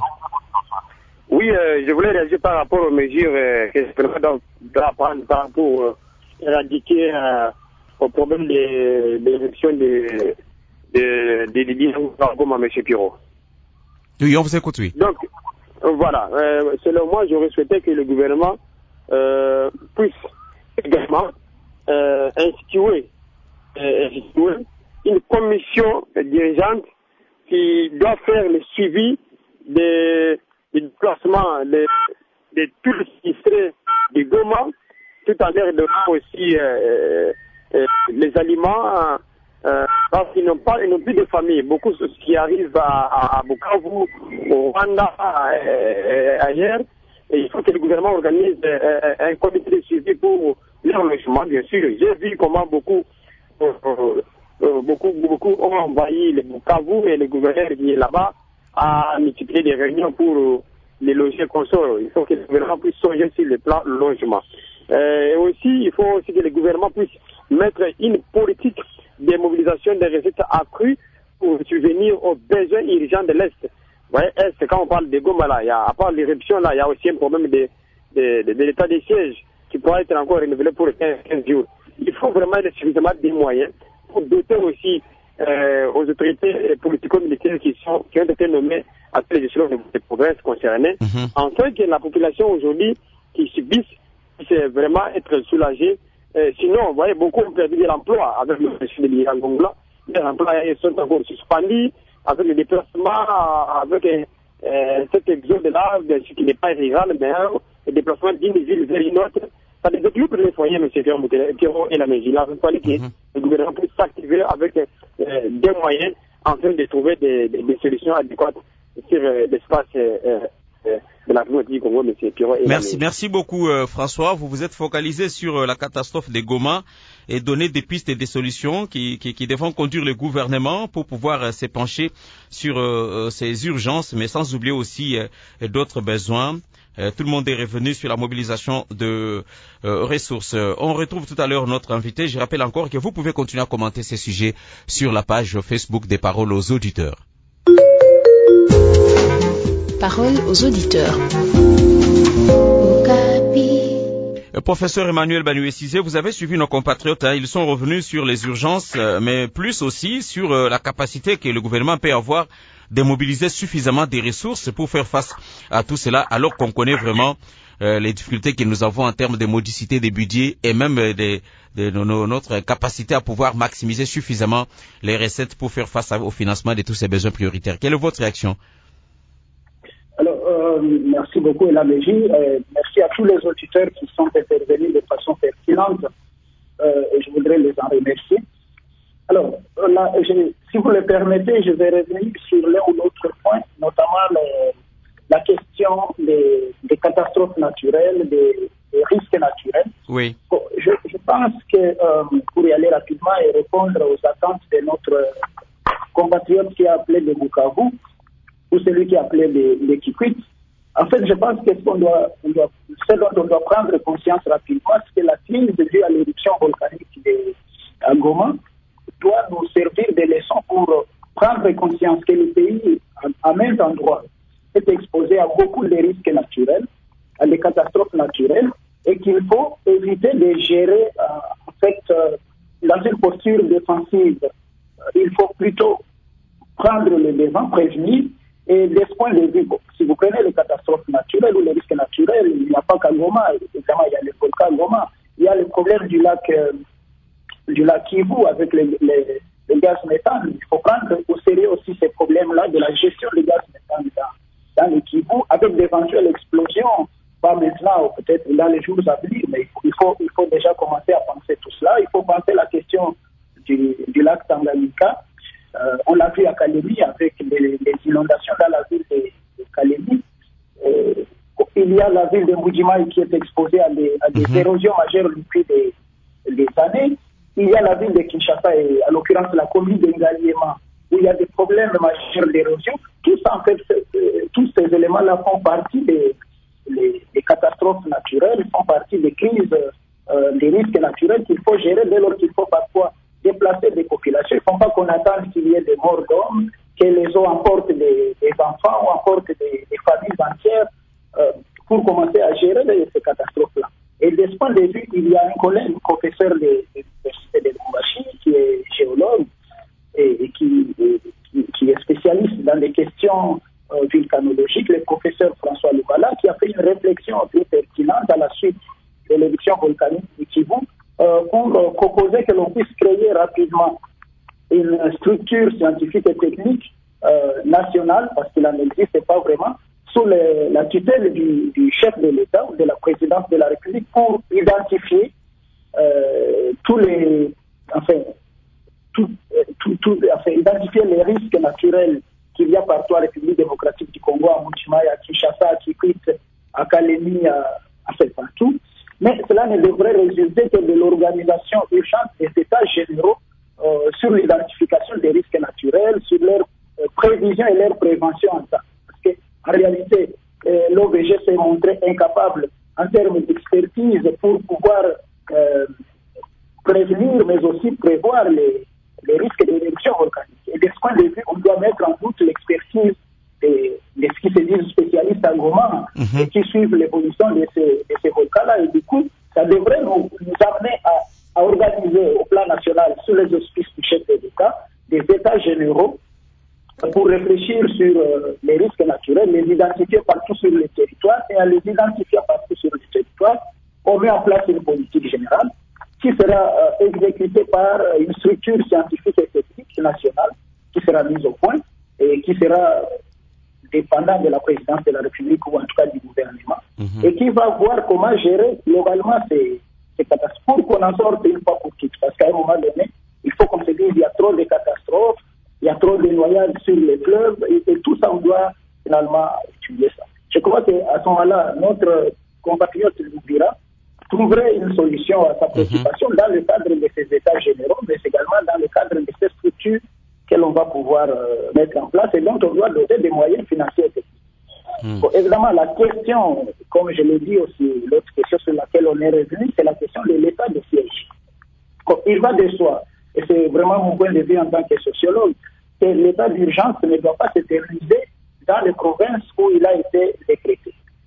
Oui, euh, je voulais réagir par rapport aux mesures euh, que je prévois d'apprendre par rapport euh, éradiquer euh, au problème de l'élection de des Libyens comme à M. Pierrot. Oui, on vous écoute, oui. Donc, euh, voilà. Euh, selon moi, j'aurais souhaité que le gouvernement euh, puisse également euh, instituer, euh, instituer une commission dirigeante qui doit faire le suivi des, des déplacements de, de tous les sinistrés du Goma, tout en leur donnant aussi euh, euh, les aliments, euh, parce qu'ils n'ont pas, ils n'ont plus de famille. Beaucoup qui arrivent à, à Bukavu, au Rwanda, euh, ailleurs. Et il faut que le gouvernement organise euh, un comité de suivi pour leur logement, bien sûr. J'ai vu comment beaucoup euh, Euh, beaucoup, beaucoup ont envahi le Bukavu et le gouverneur qui est là-bas a multiplié des réunions pour euh, les loger consorts. Il faut que le gouvernement puisse songer sur le plan logement. Euh, et aussi, il faut aussi que le gouvernement puisse mettre une politique de mobilisation des recettes accrues pour subvenir aux besoins urgents de l'Est. Vous voyez, Est, quand on parle de Goma, là, il y a, à part l'éruption, là, il y a aussi un problème de, de, de, de l'état de siège qui pourra être encore renouvelé pour quinze, quinze jours. Il faut vraiment suffisamment de moyens pour doter aussi euh, aux autorités politico-militaires qui, sont, qui ont été nommées à tous les échelons des provinces concernées, mm-hmm. en sorte que la population aujourd'hui qui subisse puisse vraiment être soulagée. Euh, sinon, vous voyez, beaucoup ont perdu de l'emploi avec le président de l'Iran-Gongla. Les emplois sont encore suspendus avec le déplacement, avec euh, cet exode-là, ce qui n'est pas illégal, mais hein, le déplacement d'une ville vers une autre. Ça développe les foyers, M. Pierrot et la Mégie. Là, il fallait que mm-hmm. le gouvernement puisse s'activer avec euh, des moyens en train de trouver des, des, des solutions adéquates sur euh, l'espace euh, euh, de la République du Congo, M. Pierrot et merci, la merci beaucoup, euh, François. Vous vous êtes focalisé sur euh, la catastrophe des Goma et donné des pistes et des solutions qui, qui, qui devront conduire le gouvernement pour pouvoir euh, s'épancher sur euh, ces urgences, mais sans oublier aussi euh, d'autres besoins. Euh, tout le monde est revenu sur la mobilisation de euh, ressources. Euh, on retrouve tout à l'heure notre invité. Je rappelle encore que vous pouvez continuer à commenter ces sujets sur la page Facebook des Paroles aux auditeurs. Paroles aux auditeurs. Professeur Emmanuel Banué-Cizé, vous avez suivi nos compatriotes, hein, ils sont revenus sur les urgences, euh, mais plus aussi sur euh, la capacité que le gouvernement peut avoir de mobiliser suffisamment des ressources pour faire face à tout cela, alors qu'on connaît vraiment euh, les difficultés que nous avons en termes de modicité des budgets et même de, de, de, de notre capacité à pouvoir maximiser suffisamment les recettes pour faire face au financement de tous ces besoins prioritaires. Quelle est votre réaction? Alors, euh, merci beaucoup, Elaméji. Euh, merci à tous les auditeurs qui sont intervenus de façon pertinente. Euh, et je voudrais les en remercier. Alors, là, je, si vous le permettez, je vais revenir sur l'un ou l'autre point, notamment le, la question des, des catastrophes naturelles, des, des risques naturels. Oui. Je, je pense que euh, pour y aller rapidement et répondre aux attentes de notre compatriote qui a appelé de Bukavu, ou celui qui a appelé de, de Kikwit, en fait, je pense que ce, qu'on doit, on doit, ce dont on doit prendre conscience rapidement, c'est que la crise due à l'éruption volcanique de à Goma doit nous servir de leçon pour prendre conscience que le pays, à, à maints endroits, est exposé à beaucoup de risques naturels, à des catastrophes naturelles, et qu'il faut éviter de gérer, euh, en fait, euh, dans une posture défensive. Il faut plutôt prendre le devant, prévenir, et de ce point de vue, si vous prenez les catastrophes naturelles ou les risques naturels, il n'y a pas qu'à Goma, évidemment, il y a le volcan Goma, il y a le problème du lac, euh, du lac Kivu avec les, les, les gaz méthane. Il faut prendre au sérieux aussi ces problèmes-là de la gestion des gaz méthane dans, dans le Kivu, avec d'éventuelles explosions, pas maintenant, ou peut-être dans les jours à venir, mais il faut, il faut, il faut déjà commencer à penser tout cela. Il faut penser la question du, du lac Tanganyika. Euh, on l'a vu à Kalemi avec les, les inondations dans la ville de, de Kalemi. Euh, il y a la ville de Mbujimaï qui est exposée à des, à des mm-hmm. érosions majeures depuis des, des années. Il y a la ville de Kinshasa et à l'occurrence la commune de Ngaliema où il y a des problèmes majeurs d'érosion. Tous, en fait, euh, tous ces éléments-là font partie des, des, des catastrophes naturelles, font partie des crises, euh, des risques naturels qu'il faut gérer dès lors qu'il faut parfois déplacer des populations. Il ne faut pas qu'on attende qu'il y ait des morts d'hommes, que les eaux emportent des, des enfants ou emportent des, des familles entières euh, pour commencer à gérer les, ces catastrophes-là. Et de ce point de vue, il y a un collègue, un professeur de l'université de Lubumbashi, qui est géologue et, et qui, et, qui, qui est spécialiste dans les questions euh, vulcanologiques, le professeur François Lubala, qui a fait une réflexion très pertinente à la suite de l'éruption volcanique du Kivu, Euh, pour euh, proposer que l'on puisse créer rapidement une structure scientifique et technique euh, nationale, parce qu'il n'en existe pas vraiment, sous le, la tutelle du, du chef de l'État ou de la présidence de la République pour identifier euh, tous les, enfin, tout, tout, tout, enfin, identifier les risques naturels qu'il y a partout à la République démocratique du Congo, à Mbujimaï, à Kinshasa, à Kikwit, à Kalemi, à, à fait partout. Mais cela ne devrait résulter que de l'organisation urgente des états généraux euh, sur l'identification des risques naturels, sur leur euh, prévision et leur prévention en temps. Parce qu'en réalité, euh, l'O B G s'est montré incapable en termes d'expertise pour pouvoir euh, prévenir, mais aussi prévoir les, les risques d'éruption volcanique. Et de ce point de vue, on doit mettre en doute l'expertise de, de ce qui se disent spécialistes à Goma mm-hmm. et qui suivent l'évolution de ces, de ces volcans-là. Et du coup, ça devrait nous, nous amener à, à organiser au plan national, sous les auspices du chef de l'État, des états généraux pour réfléchir sur euh, les risques naturels, les identifier partout sur le territoire, et à les identifier partout sur le territoire, on met en place une politique générale qui sera euh, exécutée par une structure scientifique et technique nationale qui sera mise au point et qui sera dépendant de la présidence de la République ou en tout cas du gouvernement, mmh. et qui va voir comment gérer globalement ces, ces catastrophes pour qu'on en sorte une fois pour toutes. Parce qu'à un moment donné, il faut qu'on se dise qu'il y a trop de catastrophes, il y a trop de noyades sur les fleuves, et, et tout ça, on doit finalement étudier ça. Je crois qu'à ce moment-là, notre compatriote nous dira, trouverait une solution à sa préoccupation mmh. dans le cadre de ces états généraux, mais également dans le cadre de ces structures que l'on va pouvoir euh, mettre en place et dont on doit doter des moyens financiers et techniques. Mmh. Bon, évidemment, la question, comme je l'ai dit aussi, l'autre question sur laquelle on est revenu, c'est la question de l'état de siège. Il va de soi, et c'est vraiment mon point de vue en tant que sociologue, que l'état d'urgence ne doit pas s'éterniser dans les provinces où il a été décrété.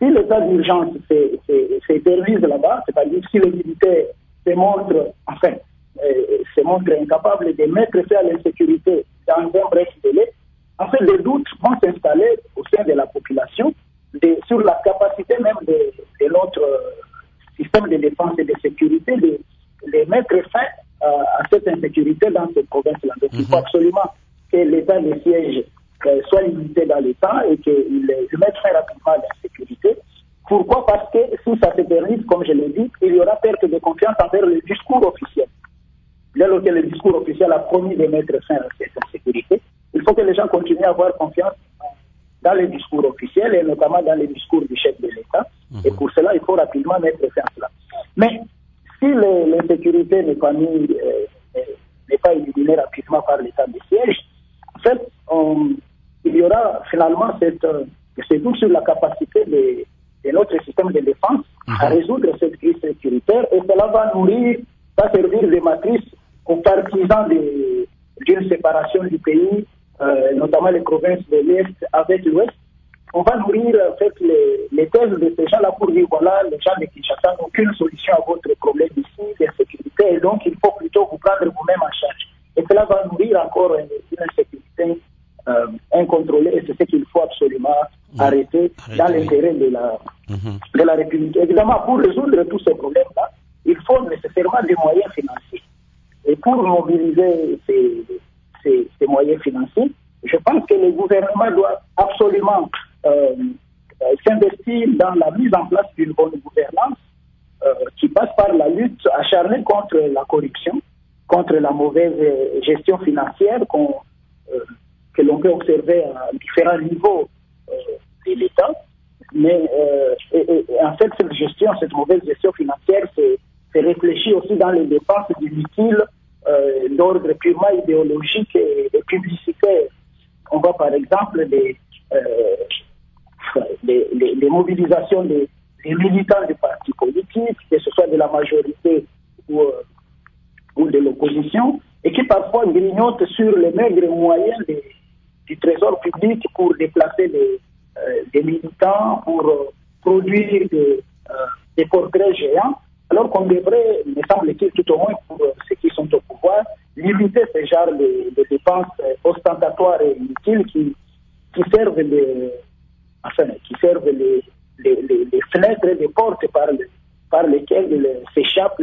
si l'état d'urgence s'éternise là-bas, c'est-à-dire si les militaires se montrent, enfin, euh, se montrent incapables de mettre fin à l'insécurité dans un bref délai, en fait, des doutes vont s'installer au sein de la population de, sur la capacité même de, de notre euh, système de défense et de sécurité de, de mettre fin euh, à cette insécurité dans cette province-là. Donc, mm-hmm. il faut absolument que l'état de siège euh, soit limité dans l'État et qu'il mette fin rapidement à l'insécurité. Pourquoi? Parce que si ça s'éternise, comme je l'ai dit, il y aura perte de confiance envers le discours officiel. Dès lors que le discours officiel a promis de mettre fin à cette insécurité, il faut que les gens continuent à avoir confiance dans les discours officiels et notamment dans les discours du chef de l'État. Mmh. Et pour cela, il faut rapidement mettre fin à cela. Mais si l'insécurité n'est pas, mis, euh, n'est pas éliminée rapidement par l'état de siège, en fait, on, il y aura finalement cette, euh, ce doute sur la capacité de, de notre système de défense mmh. à résoudre cette crise sécuritaire et cela va nourrir, va servir de matrice aux partisans d'une séparation du pays, euh, notamment les provinces de l'Est avec l'Ouest. On va nourrir en fait les, les thèses de ces gens-là pour dire voilà, les gens de Kinshasa n'ont aucune solution à votre problème ici d'insécurité et donc il faut plutôt vous prendre vous-même en charge. Et cela va nourrir encore une, une insécurité euh, incontrôlée et c'est ce qu'il faut absolument mmh. arrêter Arrêtez. dans l'intérêt de la, mmh. de la République. Évidemment, pour résoudre tous ces problèmes-là, il faut nécessairement des moyens financiers. Et pour mobiliser ces, ces, ces moyens financiers, je pense que le gouvernement doit absolument euh, s'investir dans la mise en place d'une bonne gouvernance euh, qui passe par la lutte acharnée contre la corruption, contre la mauvaise gestion financière qu'on, euh, que l'on peut observer à différents niveaux euh, de l'État. Mais euh, et, et, et en fait, cette gestion, cette mauvaise gestion financière, c'est c'est réfléchi aussi dans les dépenses inutiles euh, d'ordre purement idéologique et, et publicitaire. On voit par exemple des, euh, des, des, des mobilisations des, des militants des partis politiques, que ce soit de la majorité ou, euh, ou de l'opposition, et qui parfois grignotent sur les maigres moyens des, du trésor public pour déplacer des, euh, des militants, pour euh, produire des, euh, des portraits géants. Alors qu'on devrait, me semble-t-il, tout au moins pour ceux qui sont au pouvoir, limiter ce genre de, de dépenses ostentatoires et inutiles qui, qui servent les, enfin, qui servent les, les, les, les fenêtres et les portes par, le, par lesquelles s'échappe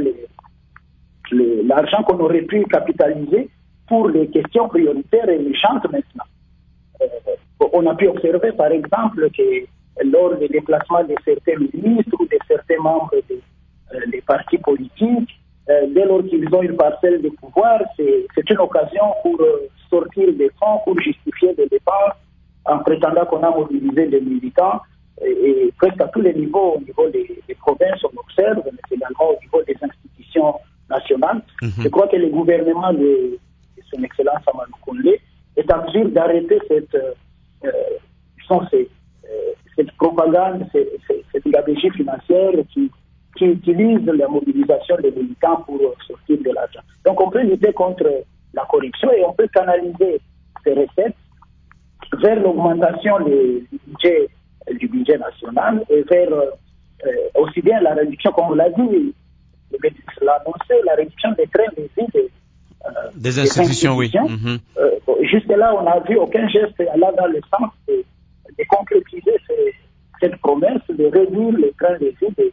l'argent qu'on aurait pu capitaliser pour les questions prioritaires et urgentes maintenant. Euh, on a pu observer, par exemple, que lors des déplacements de certains ministres ou de certains membres de les partis politiques, euh, dès lors qu'ils ont une parcelle de pouvoir, c'est, c'est une occasion pour euh, sortir des fonds, pour justifier des dépenses, en prétendant qu'on a mobilisé des militants, et, et presque à tous les niveaux, au niveau des, des provinces, on observe, mais également au niveau des institutions nationales. Mm-hmm. Je crois que le gouvernement de, de son Excellence Amadou Koundé est en mesure d'arrêter cette, euh, ces, euh, cette propagande, cette, cette gabegie financière qui qui utilisent la mobilisation des militants pour sortir de l'argent. Donc on peut lutter contre la corruption et on peut canaliser ces recettes vers l'augmentation du budget, du budget national et vers euh, aussi bien la réduction, comme on l'a dit, le ministre l'a annoncé, la réduction des trains de vie des, euh, des institutions, des institutions. Oui. Mm-hmm. Euh, jusque-là, on n'a vu aucun geste allant dans le sens de, de concrétiser ces, cette promesse de réduire les trains de vie des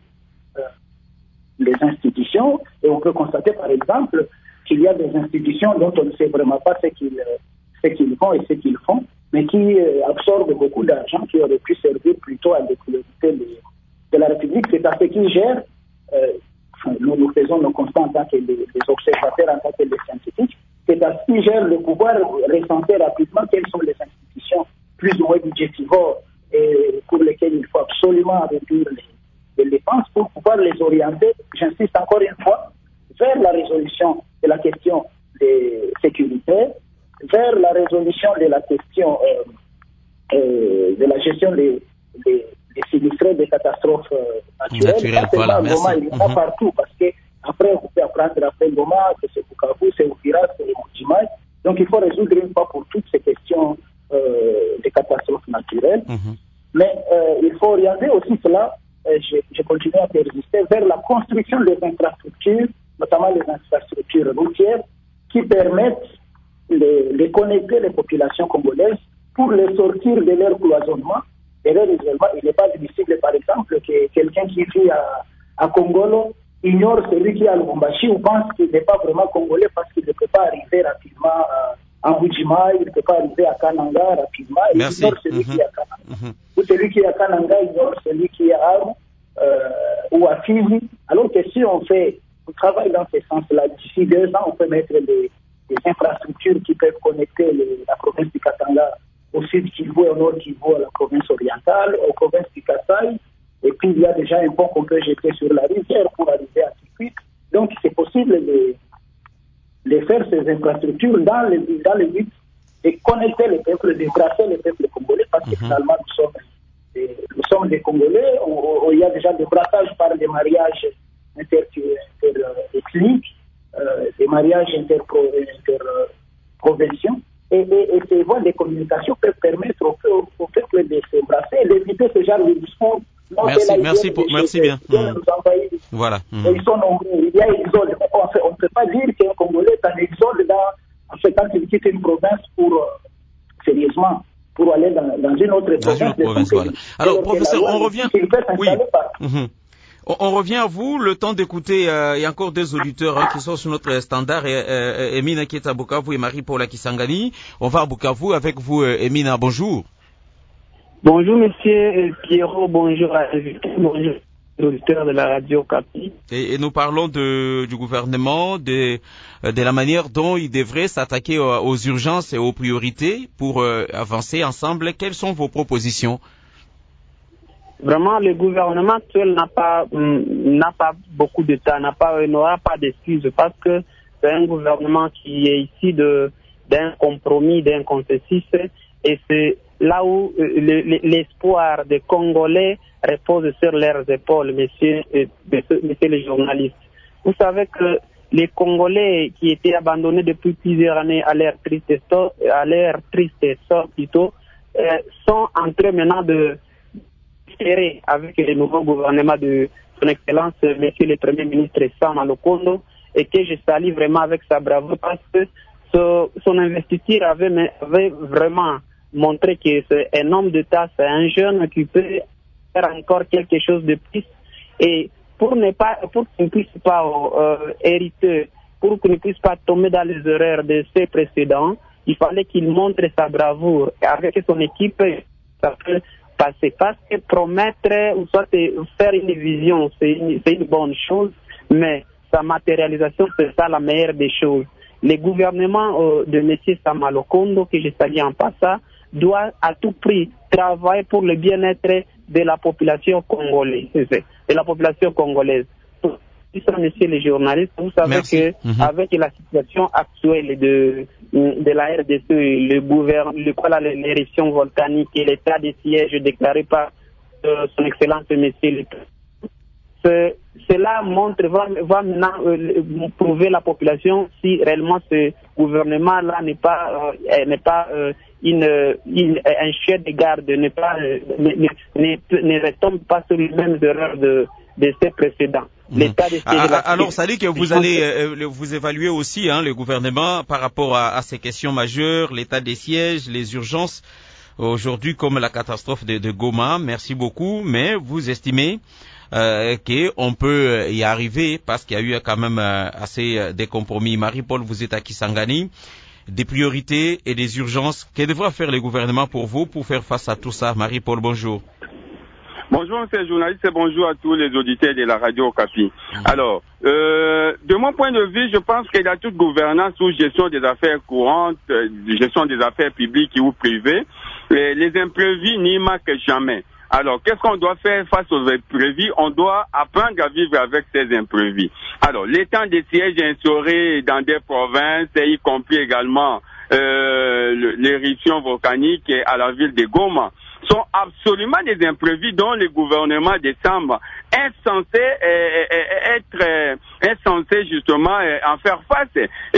les institutions, et on peut constater par exemple qu'il y a des institutions dont on ne sait vraiment pas ce qu'ils, ce qu'ils font et ce qu'ils font, mais qui absorbent beaucoup d'argent qui aurait pu servir plutôt à des priorités de, de la République. C'est à ce qu'ils gèrent, euh, nous nous faisons nos constats en tant que des, des observateurs, en tant que des scientifiques, c'est à ce qu'ils gèrent le pouvoir recenser rapidement quelles sont les institutions plus ou moins budgétivores et pour lesquelles il faut absolument réduire les des dépenses pour pouvoir les orienter, j'insiste encore une fois, vers la résolution de la question des sécuritaires, vers la résolution de la question euh, euh, de la gestion des, des, des sinistrés des catastrophes euh, naturelles. Naturel, voilà, merci. Goma, il y en a mm-hmm. partout, parce que après, vous pouvez apprendre après Goma, que c'est Bukavu, c'est Uvira, c'est Mujimai. Donc il faut résoudre une fois pour toutes ces questions euh, des catastrophes naturelles. Mm-hmm. Mais euh, il faut orienter aussi cela, euh, je, je continue à persister, vers la construction des infrastructures, notamment les infrastructures routières, qui permettent de, de connecter les populations congolaises pour les sortir de leur cloisonnement et leur isolement. Il n'est pas difficile, par exemple, que quelqu'un qui vit à, à Congolo ignore celui qui est à Lubumbashi ou pense qu'il n'est pas vraiment congolais parce qu'il ne peut pas arriver rapidement à, en Bujima, il ne peut pas arriver à Kananga rapidement, il Merci. ignore celui mm-hmm. qui est à Kananga. Mm-hmm. Ou celui qui est à Kananga ignore celui qui est à Aru euh, ou à Fizi. Alors que si on fait un travail dans ce sens-là, d'ici deux ans, on peut mettre des, des infrastructures qui peuvent connecter les, la province du Katanga au sud Kivu et au nord Kivu à la province orientale, aux provinces du Kasaï. Et puis il y a déjà un pont qu'on peut jeter sur la rivière pour arriver à Kikwit. Donc c'est possible de, de faire ces infrastructures dans le, dans le but de connecter les peuples, de brasser les peuples congolais, parce que mm-hmm. finalement nous sommes, des, nous sommes des Congolais. On, on, il y a déjà des brassages par des mariages interethniques, euh, des mariages interprovinciaux. Et, et, et ces voies de communication peuvent permettre au, au, au peuple de se brasser et d'éviter ce genre de discours. Non, merci, merci, pour, merci bien. Mmh. Voilà. Mmh. Ils sont nombreux. Il y a exode. On ne peut pas dire qu'un Congolais est en exode dans, en fait, quand il quitte une province pour, euh, sérieusement, pour aller dans, dans une autre dans province. Une autre province voilà. Alors, professeur, on revient. Oui. Mmh. On, on revient à vous, le temps d'écouter, euh, il y a encore deux auditeurs hein, qui sont sur notre standard, et, euh, Emina qui est à Bukavu et Marie-Paula Kisangani. On va à Bukavu avec vous, euh, Emina, bonjour. Bonjour monsieur Pierrot, bonjour à bonjour aux auditeurs de la radio Capi. Et, et nous parlons de, du gouvernement, de, de la manière dont il devrait s'attaquer aux, aux urgences et aux priorités pour euh, avancer ensemble. Quelles sont vos propositions? Vraiment, le gouvernement actuel n'a pas n'a pas beaucoup de temps, n'a pas n'aura pas d'excuses parce que c'est un gouvernement qui est ici de d'un compromis, d'un consensus, et c'est là où le, l'espoir des Congolais repose sur leurs épaules, messieurs, messieurs, messieurs les journalistes. Vous savez que les Congolais qui étaient abandonnés depuis plusieurs années à leur triste sort, à leur triste sort plutôt, euh, sont en train maintenant de avec le nouveau gouvernement de son Excellence, Monsieur le Premier ministre Sama Lukonde, et que je salue vraiment avec sa bravoure parce que ce, son investiture avait, avait vraiment montré que c'est un homme d'État, c'est un jeune qui peut faire encore quelque chose de plus. Et pour ne pas, pour qu'il ne puisse pas euh, hériter, pour qu'il ne puisse pas tomber dans les erreurs de ses précédents, il fallait qu'il montre sa bravoure. Et avec son équipe, ça peut passer. Parce que promettre ou soit faire une vision, c'est une, c'est une bonne chose, mais sa matérialisation, c'est ça la meilleure des choses. Le gouvernement euh, de M. Sama Lukonde, que je salue en passant, doit à tout prix travailler pour le bien-être de la population congolaise. De la population congolaise. Messieurs les journalistes, vous savez Merci. que mm-hmm. avec la situation actuelle de de la R D C, le gouvernement, le quoi l'éruption volcanique et l'état de siège déclaré par euh, son Excellence Monsieur le ce, cela montre va, va maintenant euh, prouver la population si réellement ce gouvernement là n'est pas euh, n'est pas euh, une, une un chien de garde, n'est pas euh, ne, ne, ne, ne retombe pas sur les mêmes erreurs de de ses précédents. L'état de ah, la... Alors, ça dit que vous allez euh, vous évaluer aussi hein, le gouvernement par rapport à, à ces questions majeures, l'état des sièges, les urgences, aujourd'hui comme la catastrophe de, de Goma. Merci beaucoup, mais vous estimez euh, qu'on peut y arriver parce qu'il y a eu quand même euh, assez euh, des compromis. Marie-Paul, vous êtes à Kisangani. Des priorités et des urgences. Que devra faire le gouvernement pour vous pour faire face à tout ça? Marie-Paul, bonjour. Bonjour, monsieur le journaliste, et bonjour à tous les auditeurs de la radio Okapi. Mmh. Alors, euh, de mon point de vue, je pense qu'il y a toute gouvernance ou gestion des affaires courantes, euh, gestion des affaires publiques ou privées. Les, les imprévus n'y manquent jamais. Alors, qu'est-ce qu'on doit faire face aux imprévus? On doit apprendre à vivre avec ces imprévus. Alors, les temps de siège instaurés dans des provinces, y compris également euh, l'éruption volcanique à la ville de Goma, sont absolument des imprévus dont le gouvernement de Samba est censé euh, être est censé justement euh, en faire face.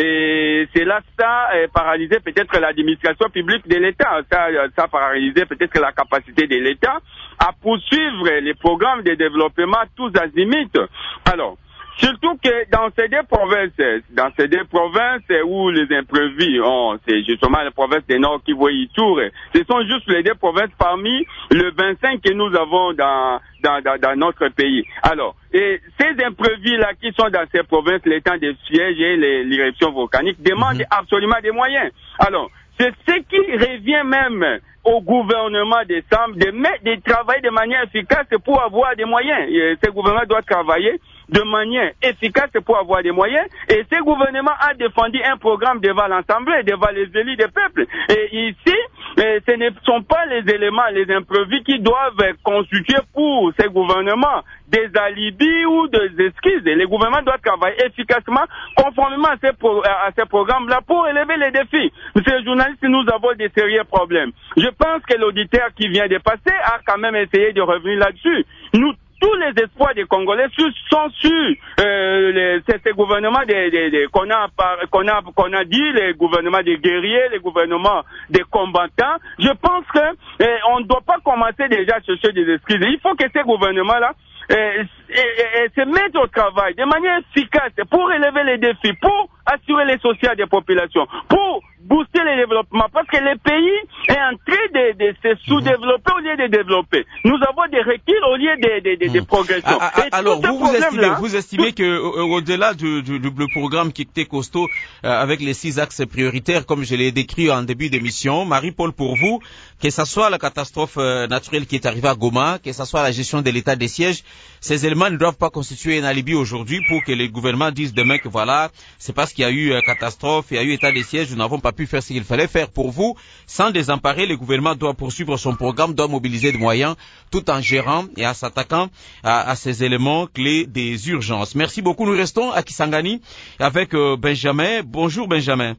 Et c'est là ça euh, paralyser peut-être l'administration publique de l'État, ça, ça paralyser peut-être la capacité de l'État à poursuivre les programmes de développement tous azimuts. Alors, surtout que dans ces deux provinces, dans ces deux provinces où les imprévus ont, c'est justement les provinces du Nord qui voient Itour, ce sont juste les deux provinces parmi le vingt-cinq que nous avons dans, dans, dans, dans notre pays. Alors, et ces imprévus-là qui sont dans ces provinces, les temps de siège et les, l'éruption volcanique demandent mmh. absolument des moyens. Alors, c'est ce qui revient même au gouvernement des Sam de, de travailler de manière efficace pour avoir des moyens. Et ce gouvernement doit travailler de manière efficace pour avoir des moyens. Et ce gouvernement a défendu un programme devant l'Assemblée, devant les élus du peuple. Et ici, eh, ce ne sont pas les éléments, les imprévus qui doivent constituer pour ce gouvernement des alibis ou des excuses. Les gouvernements doivent travailler efficacement conformément à ces, pro- à ces programmes-là pour élever les défis. Monsieur le journaliste, nous avons des sérieux problèmes. Je pense que l'auditeur qui vient de passer a quand même essayé de revenir là-dessus. Nous tous les espoirs des Congolais sont sur euh, les, ces, ces gouvernements des, des, des, qu'on a qu'on a qu'on a dit, les gouvernements des guerriers, les gouvernements des combattants. Je pense que eh, on ne doit pas commencer déjà à chercher des excuses. Il faut que ces gouvernements-là eh, eh, eh, se mettent au travail de manière efficace pour élever les défis, pour assurer les sociales des populations, pour booster le développement, parce que le pays est en train de, de se sous-développer au lieu de développer. Nous avons des reculs au lieu de, de, de, de progression. Ah, ah, alors, vous, vous estimez, vous estimez que au, au-delà du, du, du programme qui était costaud, euh, avec les six axes prioritaires, comme je l'ai décrit en début d'émission, Marie-Paul, pour vous, que ce soit la catastrophe euh, naturelle qui est arrivée à Goma, que ce soit la gestion de l'état des sièges, ces éléments ne doivent pas constituer un alibi aujourd'hui pour que les gouvernements disent demain que voilà, c'est parce qu'il y a eu euh, catastrophe, il y a eu état des sièges, nous n'avons pas pu faire ce qu'il fallait faire. Pour vous, sans désemparer, le gouvernement doit poursuivre son programme, doit mobiliser des moyens, tout en gérant et en s'attaquant à, à ces éléments clés des urgences. Merci beaucoup. Nous restons à Kisangani avec euh, Benjamin. Bonjour Benjamin.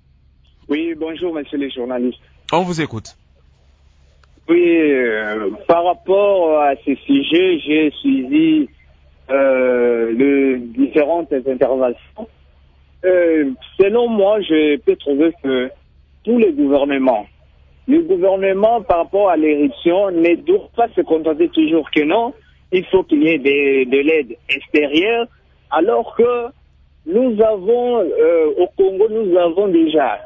Oui, bonjour monsieur le journaliste. On vous écoute. Oui, euh, par rapport à ces sujets, j'ai suivi euh, les différentes interventions. Euh, selon moi, je peux trouver que tous les gouvernements, le gouvernement par rapport à l'éruption ne doit pas se contenter toujours que non, il faut qu'il y ait de, de l'aide extérieure, alors que nous avons, euh, au Congo, nous avons déjà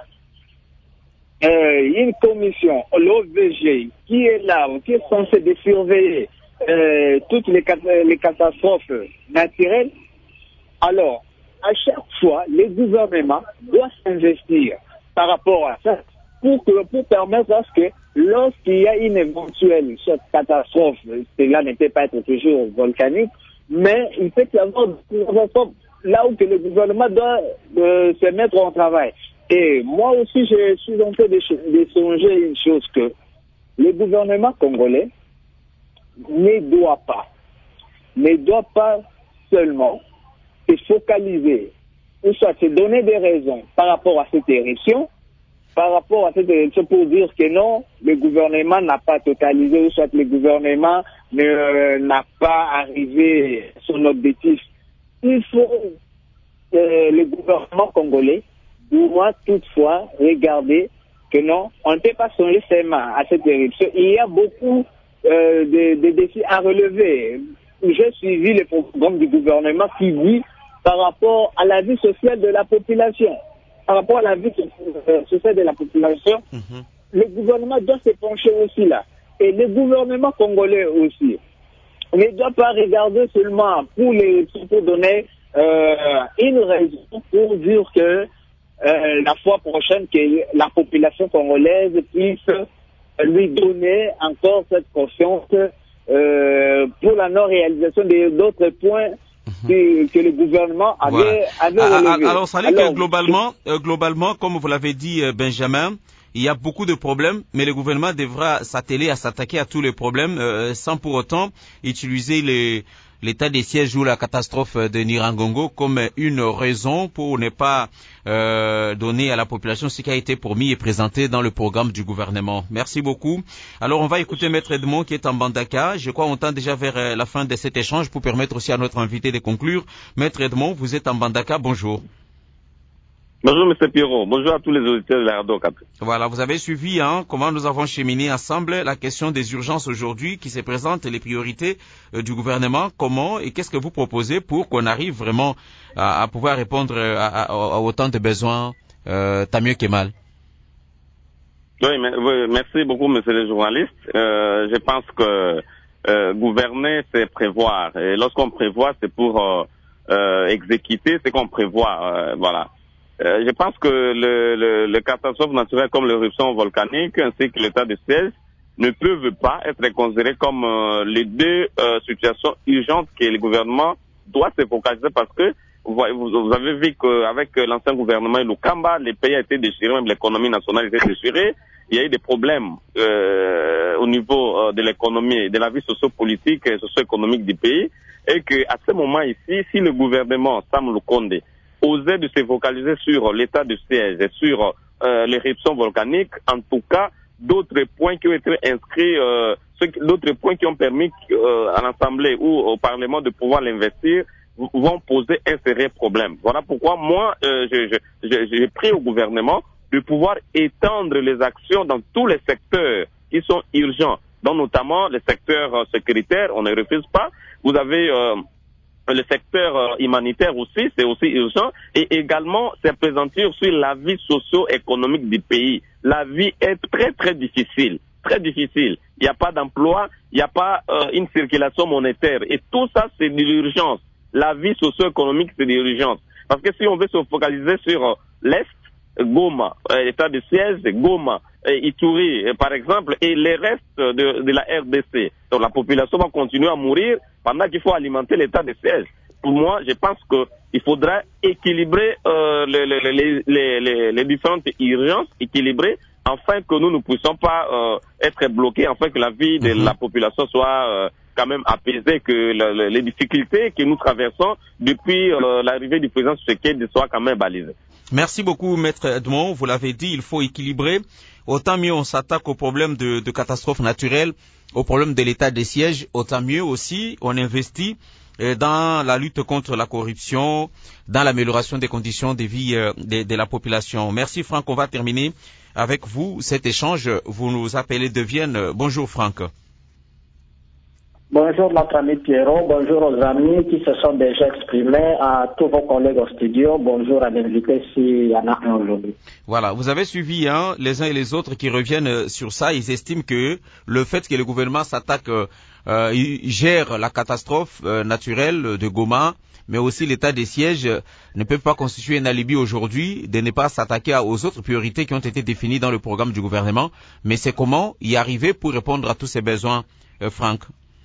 euh, une commission, l'O V G, qui est là, qui est censée de surveiller euh, toutes les, les catastrophes naturelles. Alors, à chaque fois, les gouvernements doivent s'investir par rapport à ça pour, que, pour permettre à ce que lorsqu'il y a une éventuelle catastrophe, cela ne peut pas être toujours volcanique, mais il peut y avoir des catastrophes là où que le gouvernement doit euh, se mettre au travail. Et moi aussi, je suis en train de, de songer une chose, que le gouvernement congolais ne doit pas, ne doit pas seulement se focaliser, ou soit se donner des raisons par rapport à cette éruption, par rapport à cette éruption pour dire que non, le gouvernement n'a pas totalisé, ou soit le gouvernement ne, euh, n'a pas arrivé à son objectif. Il faut euh, le gouvernement congolais doit toutefois regarder que non, on ne peut pas songer seulement à cette éruption. Il y a beaucoup euh, de, de défis à relever. J'ai suivi le programme du gouvernement qui dit par rapport à la vie sociale de la population, par rapport à la vie sociale de la population, mm-hmm. le gouvernement doit se pencher aussi là. Et le gouvernement congolais aussi ne doit pas regarder seulement pour, les, pour donner euh, une raison pour dire que euh, la fois prochaine que la population congolaise puisse lui donner encore cette confiance euh, pour la non-réalisation d'autres points Que, que le gouvernement avait, voilà. avait relevé. Alors, ça dit que globalement, euh, globalement, comme vous l'avez dit, euh, Benjamin, il y a beaucoup de problèmes, mais le gouvernement devra s'atteler à s'attaquer à tous les problèmes euh, sans pour autant utiliser les, l'état des sièges ou la catastrophe de Nirangongo comme une raison pour ne pas euh, donner à la population ce qui a été promis et présenté dans le programme du gouvernement. Merci beaucoup. Alors on va écouter Maître Edmond qui est en Mbandaka. Je crois qu'on tend déjà vers la fin de cet échange pour permettre aussi à notre invité de conclure. Maître Edmond, vous êtes en Mbandaka, bonjour. Bonjour M. Pierrot, bonjour à tous les auditeurs de la radio Okapi. Voilà, vous avez suivi hein, comment nous avons cheminé ensemble la question des urgences aujourd'hui qui se présentent, les priorités euh, du gouvernement, comment et qu'est-ce que vous proposez pour qu'on arrive vraiment à, à pouvoir répondre à, à, à autant de besoins, euh, tant mieux que mal. Oui, mais, oui, merci beaucoup monsieur le journaliste. Euh, je pense que euh, gouverner c'est prévoir et lorsqu'on prévoit c'est pour euh, euh, exécuter ce qu'on prévoit, euh, voilà. Euh, je pense que le, le, le catastrophe naturelle comme l'éruption volcanique ainsi que l'état de siège ne peuvent pas être considérés comme euh, les deux euh, situations urgentes que le gouvernement doit se focaliser parce que vous, vous avez vu qu'avec l'ancien gouvernement Lukamba, le pays a été déchiré, même l'économie nationale a été déchirée. Il y a eu des problèmes euh, au niveau euh, de l'économie, de la vie socio-politique et socio-économique du pays et qu'à ce moment ici, si le gouvernement Sam Lukonde oser de se focaliser sur l'état de siège et sur euh, l'éruption volcanique, en tout cas, d'autres points qui ont été inscrits, euh, d'autres points qui ont permis euh, à l'Assemblée ou au Parlement de pouvoir l'investir, vont poser un sérieux problème. Voilà pourquoi moi, euh, j'ai pris au gouvernement de pouvoir étendre les actions dans tous les secteurs qui sont urgents, dont notamment le secteur euh, sécuritaire, on ne refuse pas. Vous avez... Euh, le secteur euh, humanitaire aussi, c'est aussi urgent, et également c'est présenté sur la vie socio-économique du pays. La vie est très très difficile, très difficile. Il n'y a pas d'emploi, il n'y a pas euh, une circulation monétaire, et tout ça c'est de l'urgence. La vie socio-économique c'est de l'urgence. Parce que si on veut se focaliser sur euh, l'Est, Goma, euh, l'état de siège, Goma, euh, Ituri, euh, par exemple, et les restes de, de la R D C. Donc la population va continuer à mourir pendant qu'il faut alimenter l'état de siège. Pour moi, je pense qu'il faudra équilibrer euh, les, les, les, les, les différentes urgences, équilibrer, afin que nous ne puissions pas euh, être bloqués, afin que la vie de mm-hmm. la population soit euh, quand même apaisée, que le, le, les difficultés que nous traversons depuis euh, l'arrivée du président Tshisekedi soient quand même balisées. Merci beaucoup, Maître Edmond. Vous l'avez dit, il faut équilibrer. Autant mieux on s'attaque aux problèmes de, de catastrophes naturelles, aux problèmes de l'état des sièges, autant mieux aussi on investit dans la lutte contre la corruption, dans l'amélioration des conditions de vie de, de la population. Merci Franck, on va terminer avec vous cet échange. Vous nous appelez de Vienne. Bonjour Franck. Bonjour notre ami Pierrot, bonjour aux amis qui se sont déjà exprimés, à tous vos collègues au studio, bonjour à l'invité s'il y en a un aujourd'hui. Voilà, vous avez suivi hein, les uns et les autres qui reviennent sur ça, ils estiment que le fait que le gouvernement s'attaque, euh, il gère la catastrophe euh, naturelle de Goma, mais aussi l'état des sièges ne peut pas constituer un alibi aujourd'hui de ne pas s'attaquer aux autres priorités qui ont été définies dans le programme du gouvernement, mais c'est comment y arriver pour répondre à tous ces besoins, euh, Franck?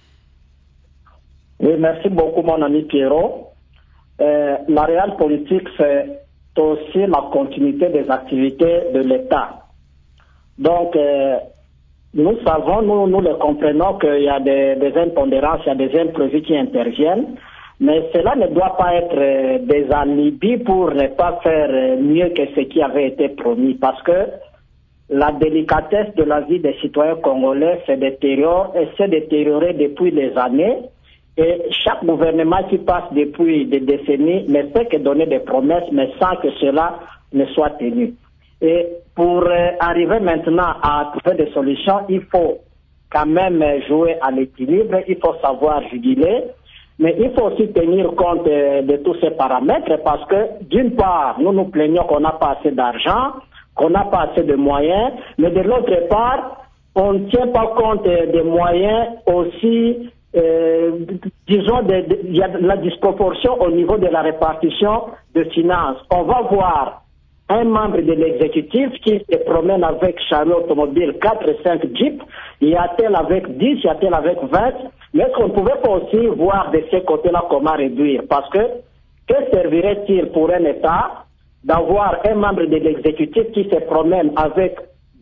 Oui, merci beaucoup mon ami Pierrot. Euh, la réelle politique, c'est aussi la continuité des activités de l'État. Donc, euh, nous savons, nous, nous le comprenons qu'il y a des, des impondérances, il y a des imprévus qui interviennent, mais cela ne doit pas être euh, des alibis pour ne pas faire euh, mieux que ce qui avait été promis, parce que la délicatesse de la vie des citoyens congolais se détériore et s'est détériorée depuis des années. Et chaque gouvernement qui passe depuis des décennies ne fait que donner des promesses, mais sans que cela ne soit tenu. Et pour euh, arriver maintenant à trouver des solutions, il faut quand même jouer à l'équilibre, il faut savoir juguler, mais il faut aussi tenir compte euh, de tous ces paramètres parce que d'une part, nous nous plaignons qu'on n'a pas assez d'argent, qu'on n'a pas assez de moyens, mais de l'autre part, on ne tient pas compte euh, des moyens aussi. Euh, disons, il y a de la disproportion au niveau de la répartition de finances. On va voir un membre de l'exécutif qui se promène avec chariot automobile quatre et cinq jeeps, il y a tel avec dix, il y a tel avec vingt, mais est-ce qu'on ne pouvait pas aussi voir de ces côtés-là comment réduire? Parce que que servirait-il pour un État d'avoir un membre de l'exécutif qui se promène avec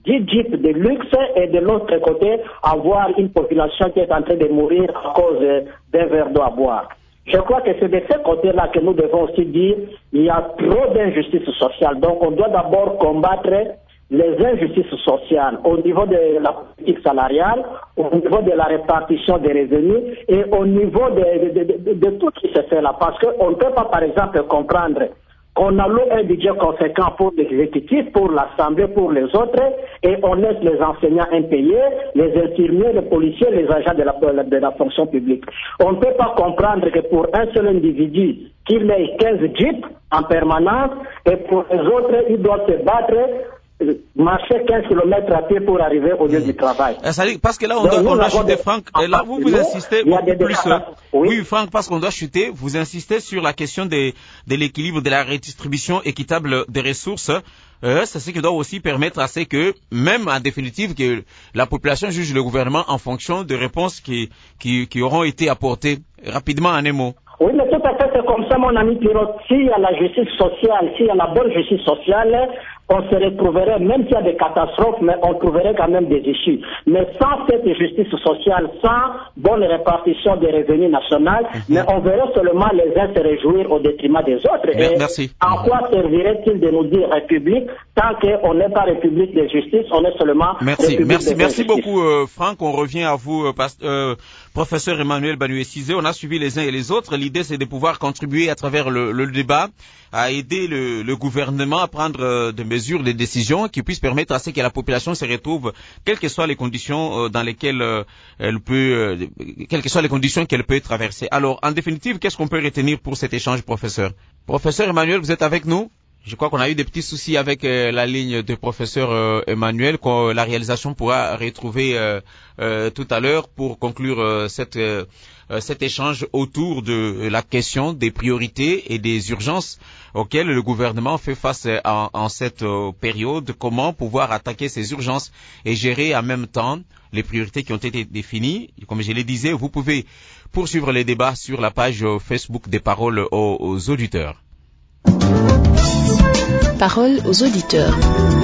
dix jeeps de luxe et de l'autre côté, avoir une population qui est en train de mourir à cause d'un verre d'eau à boire. Je crois que c'est de ce côté-là que nous devons aussi dire qu'il y a trop d'injustice sociale. Donc on doit d'abord combattre les injustices sociales au niveau de la politique salariale, au niveau de la répartition des revenus et au niveau de, de, de, de, de tout ce qui se fait là. Parce qu'on ne peut pas, par exemple, comprendre qu'on alloue un budget conséquent pour l'exécutif, pour l'Assemblée, pour les autres, et on laisse les enseignants impayés, les infirmiers, les policiers, les agents de la, de la fonction publique. On ne peut pas comprendre que pour un seul individu, qu'il ait quinze jeeps en permanence, et pour les autres, ils doivent se battre, marcher quinze kilomètres à pied pour arriver au lieu mmh. du travail. Euh, ça dit, parce que là, on Donc, doit, on doit chuter, des... Franck. Et là, vous, vous insistez beaucoup plus. Euh, oui. oui, Franck, parce qu'on doit chuter, vous insistez sur la question des, de l'équilibre, de la redistribution équitable des ressources. Euh, c'est ce qui doit aussi permettre à ce que, même en définitive, que la population juge le gouvernement en fonction des réponses qui, qui, qui auront été apportées. Rapidement, en un mot. Oui, mais tout à fait, c'est comme ça, mon ami Pirot. S'il y a la justice sociale, s'il y a la bonne justice sociale, on se retrouverait, même s'il y a des catastrophes, mais on trouverait quand même des issues. Mais sans cette justice sociale, sans bonne répartition des revenus nationaux, mm-hmm. mais on verrait seulement les uns se réjouir au détriment des autres. Et merci. En mm-hmm. quoi servirait-il de nous dire République tant qu'on n'est pas République de justice, on est seulement merci. République merci. de Merci justice. beaucoup, euh, Franck. On revient à vous, euh, past- euh, professeur Emmanuel Banoué-Cizé. On a suivi les uns et les autres. L'idée, c'est de pouvoir contribuer à travers le, le débat à aider le, le gouvernement à prendre euh, des mesures, des décisions qui puissent permettre à ce que la population se retrouve, quelles que soient les conditions euh, dans lesquelles euh, elle peut, euh, quelles que soient les conditions qu'elle peut traverser. Alors, en définitive, qu'est-ce qu'on peut retenir pour cet échange, professeur? Professeur Emmanuel, vous êtes avec nous? Je crois qu'on a eu des petits soucis avec euh, la ligne de professeur euh, Emmanuel, que la réalisation pourra retrouver euh, euh, tout à l'heure pour conclure euh, cette, euh, cet échange autour de la question des priorités et des urgences auxquelles le gouvernement fait face en, en cette euh, période, comment pouvoir attaquer ces urgences et gérer en même temps les priorités qui ont été définies. Comme je le disais, vous pouvez poursuivre les débats sur la page Facebook des paroles aux, aux auditeurs. Parole aux auditeurs.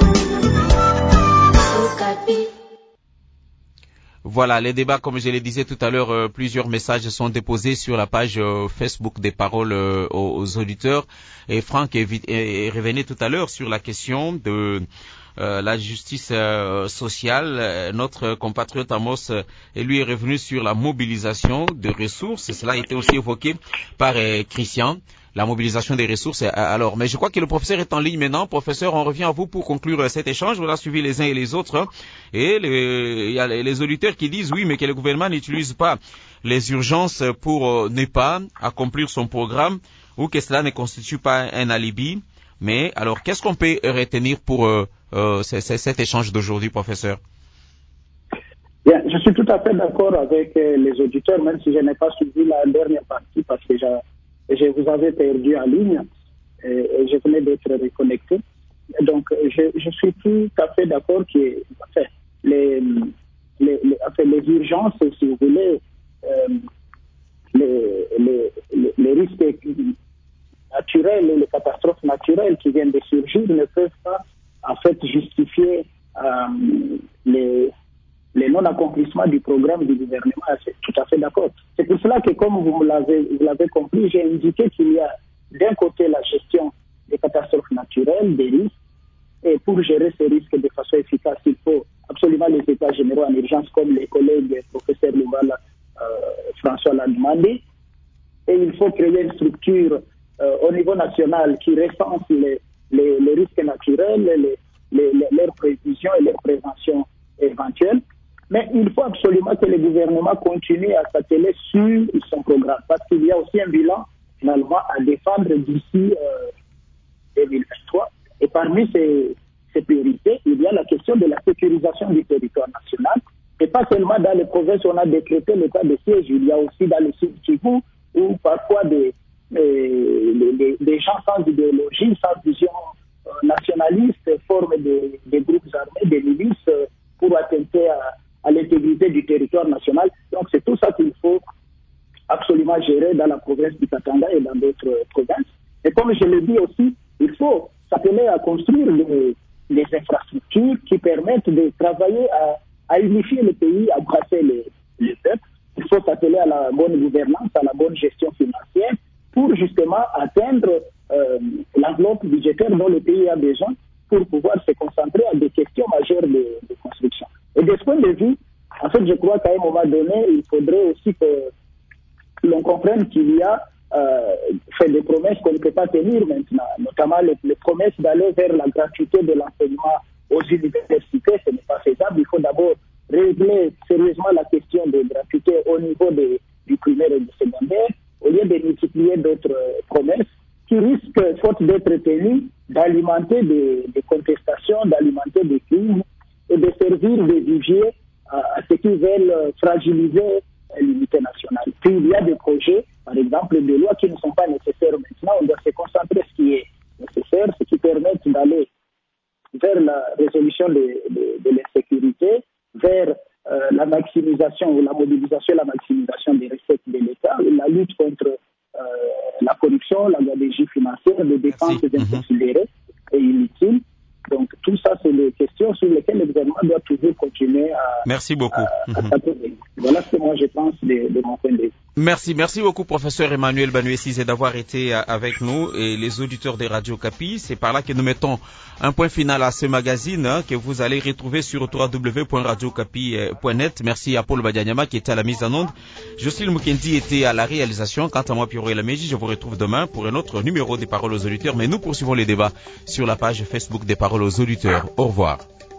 Voilà, les débats, comme je le disais tout à l'heure, euh, plusieurs messages sont déposés sur la page euh, Facebook des paroles euh, aux, aux auditeurs. Et Franck est, est, est revenu tout à l'heure sur la question de euh, la justice euh, sociale. Euh, notre compatriote Amos euh, et lui est revenu sur la mobilisation de ressources. Et cela a été aussi évoqué par euh, Christian. La mobilisation des ressources. Alors, mais je crois que le professeur est en ligne maintenant. Professeur, on revient à vous pour conclure cet échange. On a suivi les uns et les autres. Et les, il y a les auditeurs qui disent oui, mais que le gouvernement n'utilise pas les urgences pour euh, ne pas accomplir son programme ou que cela ne constitue pas un alibi. Mais alors, qu'est-ce qu'on peut retenir pour euh, euh, c- c- cet échange d'aujourd'hui, professeur? Bien, je suis tout à fait d'accord avec euh, les auditeurs, même si je n'ai pas suivi la dernière partie parce que j'ai je vous avais perdu en ligne et, et je venais d'être reconnecté. Donc, je, je suis tout à fait d'accord que enfin, les, les, les, enfin, les urgences, si vous voulez, euh, les, les, les, les risques naturels, les catastrophes naturelles qui viennent de surgir ne peuvent pas, en fait, justifier euh, les les non-accomplissements du programme du gouvernement, c'est tout à fait d'accord. C'est pour cela que, comme vous l'avez, vous l'avez compris, j'ai indiqué qu'il y a d'un côté la gestion des catastrophes naturelles, des risques, et pour gérer ces risques de façon efficace, il faut absolument les états généraux en urgence, comme les collègues professeur Louval, euh, François l'a demandé, et il faut créer une structure euh, au niveau national qui recense les, les, les risques naturels, les, les, les, leurs prévisions et leurs préventions éventuelles. Mais il faut absolument que le gouvernement continue à s'atteler sur son programme, parce qu'il y a aussi un bilan, finalement, à défendre d'ici euh, deux mille vingt-trois. Et parmi ces, ces priorités, il y a la question de la sécurisation du territoire national. Et pas seulement dans les provinces où on a décrété l'état de siège, il y a aussi dans le sud Kivu, où parfois des, euh, des, des gens sans idéologie, sans vision euh, nationaliste, forment des, des groupes armés, des milices, euh, pour attenter à à l'intégrité du territoire national. Donc c'est tout ça qu'il faut absolument gérer dans la province du Katanga et dans d'autres provinces. Et comme je l'ai dit aussi, il faut s'appeler à construire les, des infrastructures qui permettent de travailler à, à unifier le pays, à brasser les, les peuples. Il faut s'atteler à la bonne gouvernance, à la bonne gestion financière pour justement atteindre euh, l'enveloppe budgétaire dont le pays a besoin pour pouvoir se concentrer à des questions majeures de, de construction. Et de ce point de vue, en fait, je crois qu'à un moment donné, il faudrait aussi que l'on comprenne qu'il y a euh, fait des promesses qu'on ne peut pas tenir maintenant, notamment les, les promesses d'aller vers la gratuité de l'enseignement aux universités. Ce n'est pas faisable. Il faut d'abord régler sérieusement la question de gratuité au niveau de, du primaire et du secondaire, au lieu de multiplier d'autres euh, promesses qui risquent, faute d'être tenues, d'alimenter des, des contestations, d'alimenter des crises et de servir de vivier à, à ceux qui veulent fragiliser l'unité nationale. Puis il y a des projets, par exemple, des lois qui ne sont pas nécessaires maintenant. On doit se concentrer sur ce qui est nécessaire, ce qui permet d'aller vers la résolution de, de, de l'insécurité, vers euh, la maximisation ou la mobilisation et la maximisation des recettes de l'État, la lutte contre euh, la corruption, la gabegie financière, les dépenses inconsidérées et inutiles. Donc tout ça, c'est des questions sur lesquelles le gouvernement doit toujours continuer à... Merci beaucoup. À, à mm-hmm. Voilà ce que moi je pense de, de mon point de vue. Merci, merci beaucoup professeur Emmanuel Banoué-Cizé d'avoir été avec nous et les auditeurs de Radio Kapi. C'est par là que nous mettons un point final à ce magazine hein, que vous allez retrouver sur w w w point radio kapi point net. Merci à Paul Badianyama qui était à la mise en onde. Jocelyne Mukendi était à la réalisation. Quant à moi, Pierrot Elameji, je vous retrouve demain pour un autre numéro des Paroles aux auditeurs. Mais nous poursuivons les débats sur la page Facebook des Paroles aux auditeurs. Au revoir.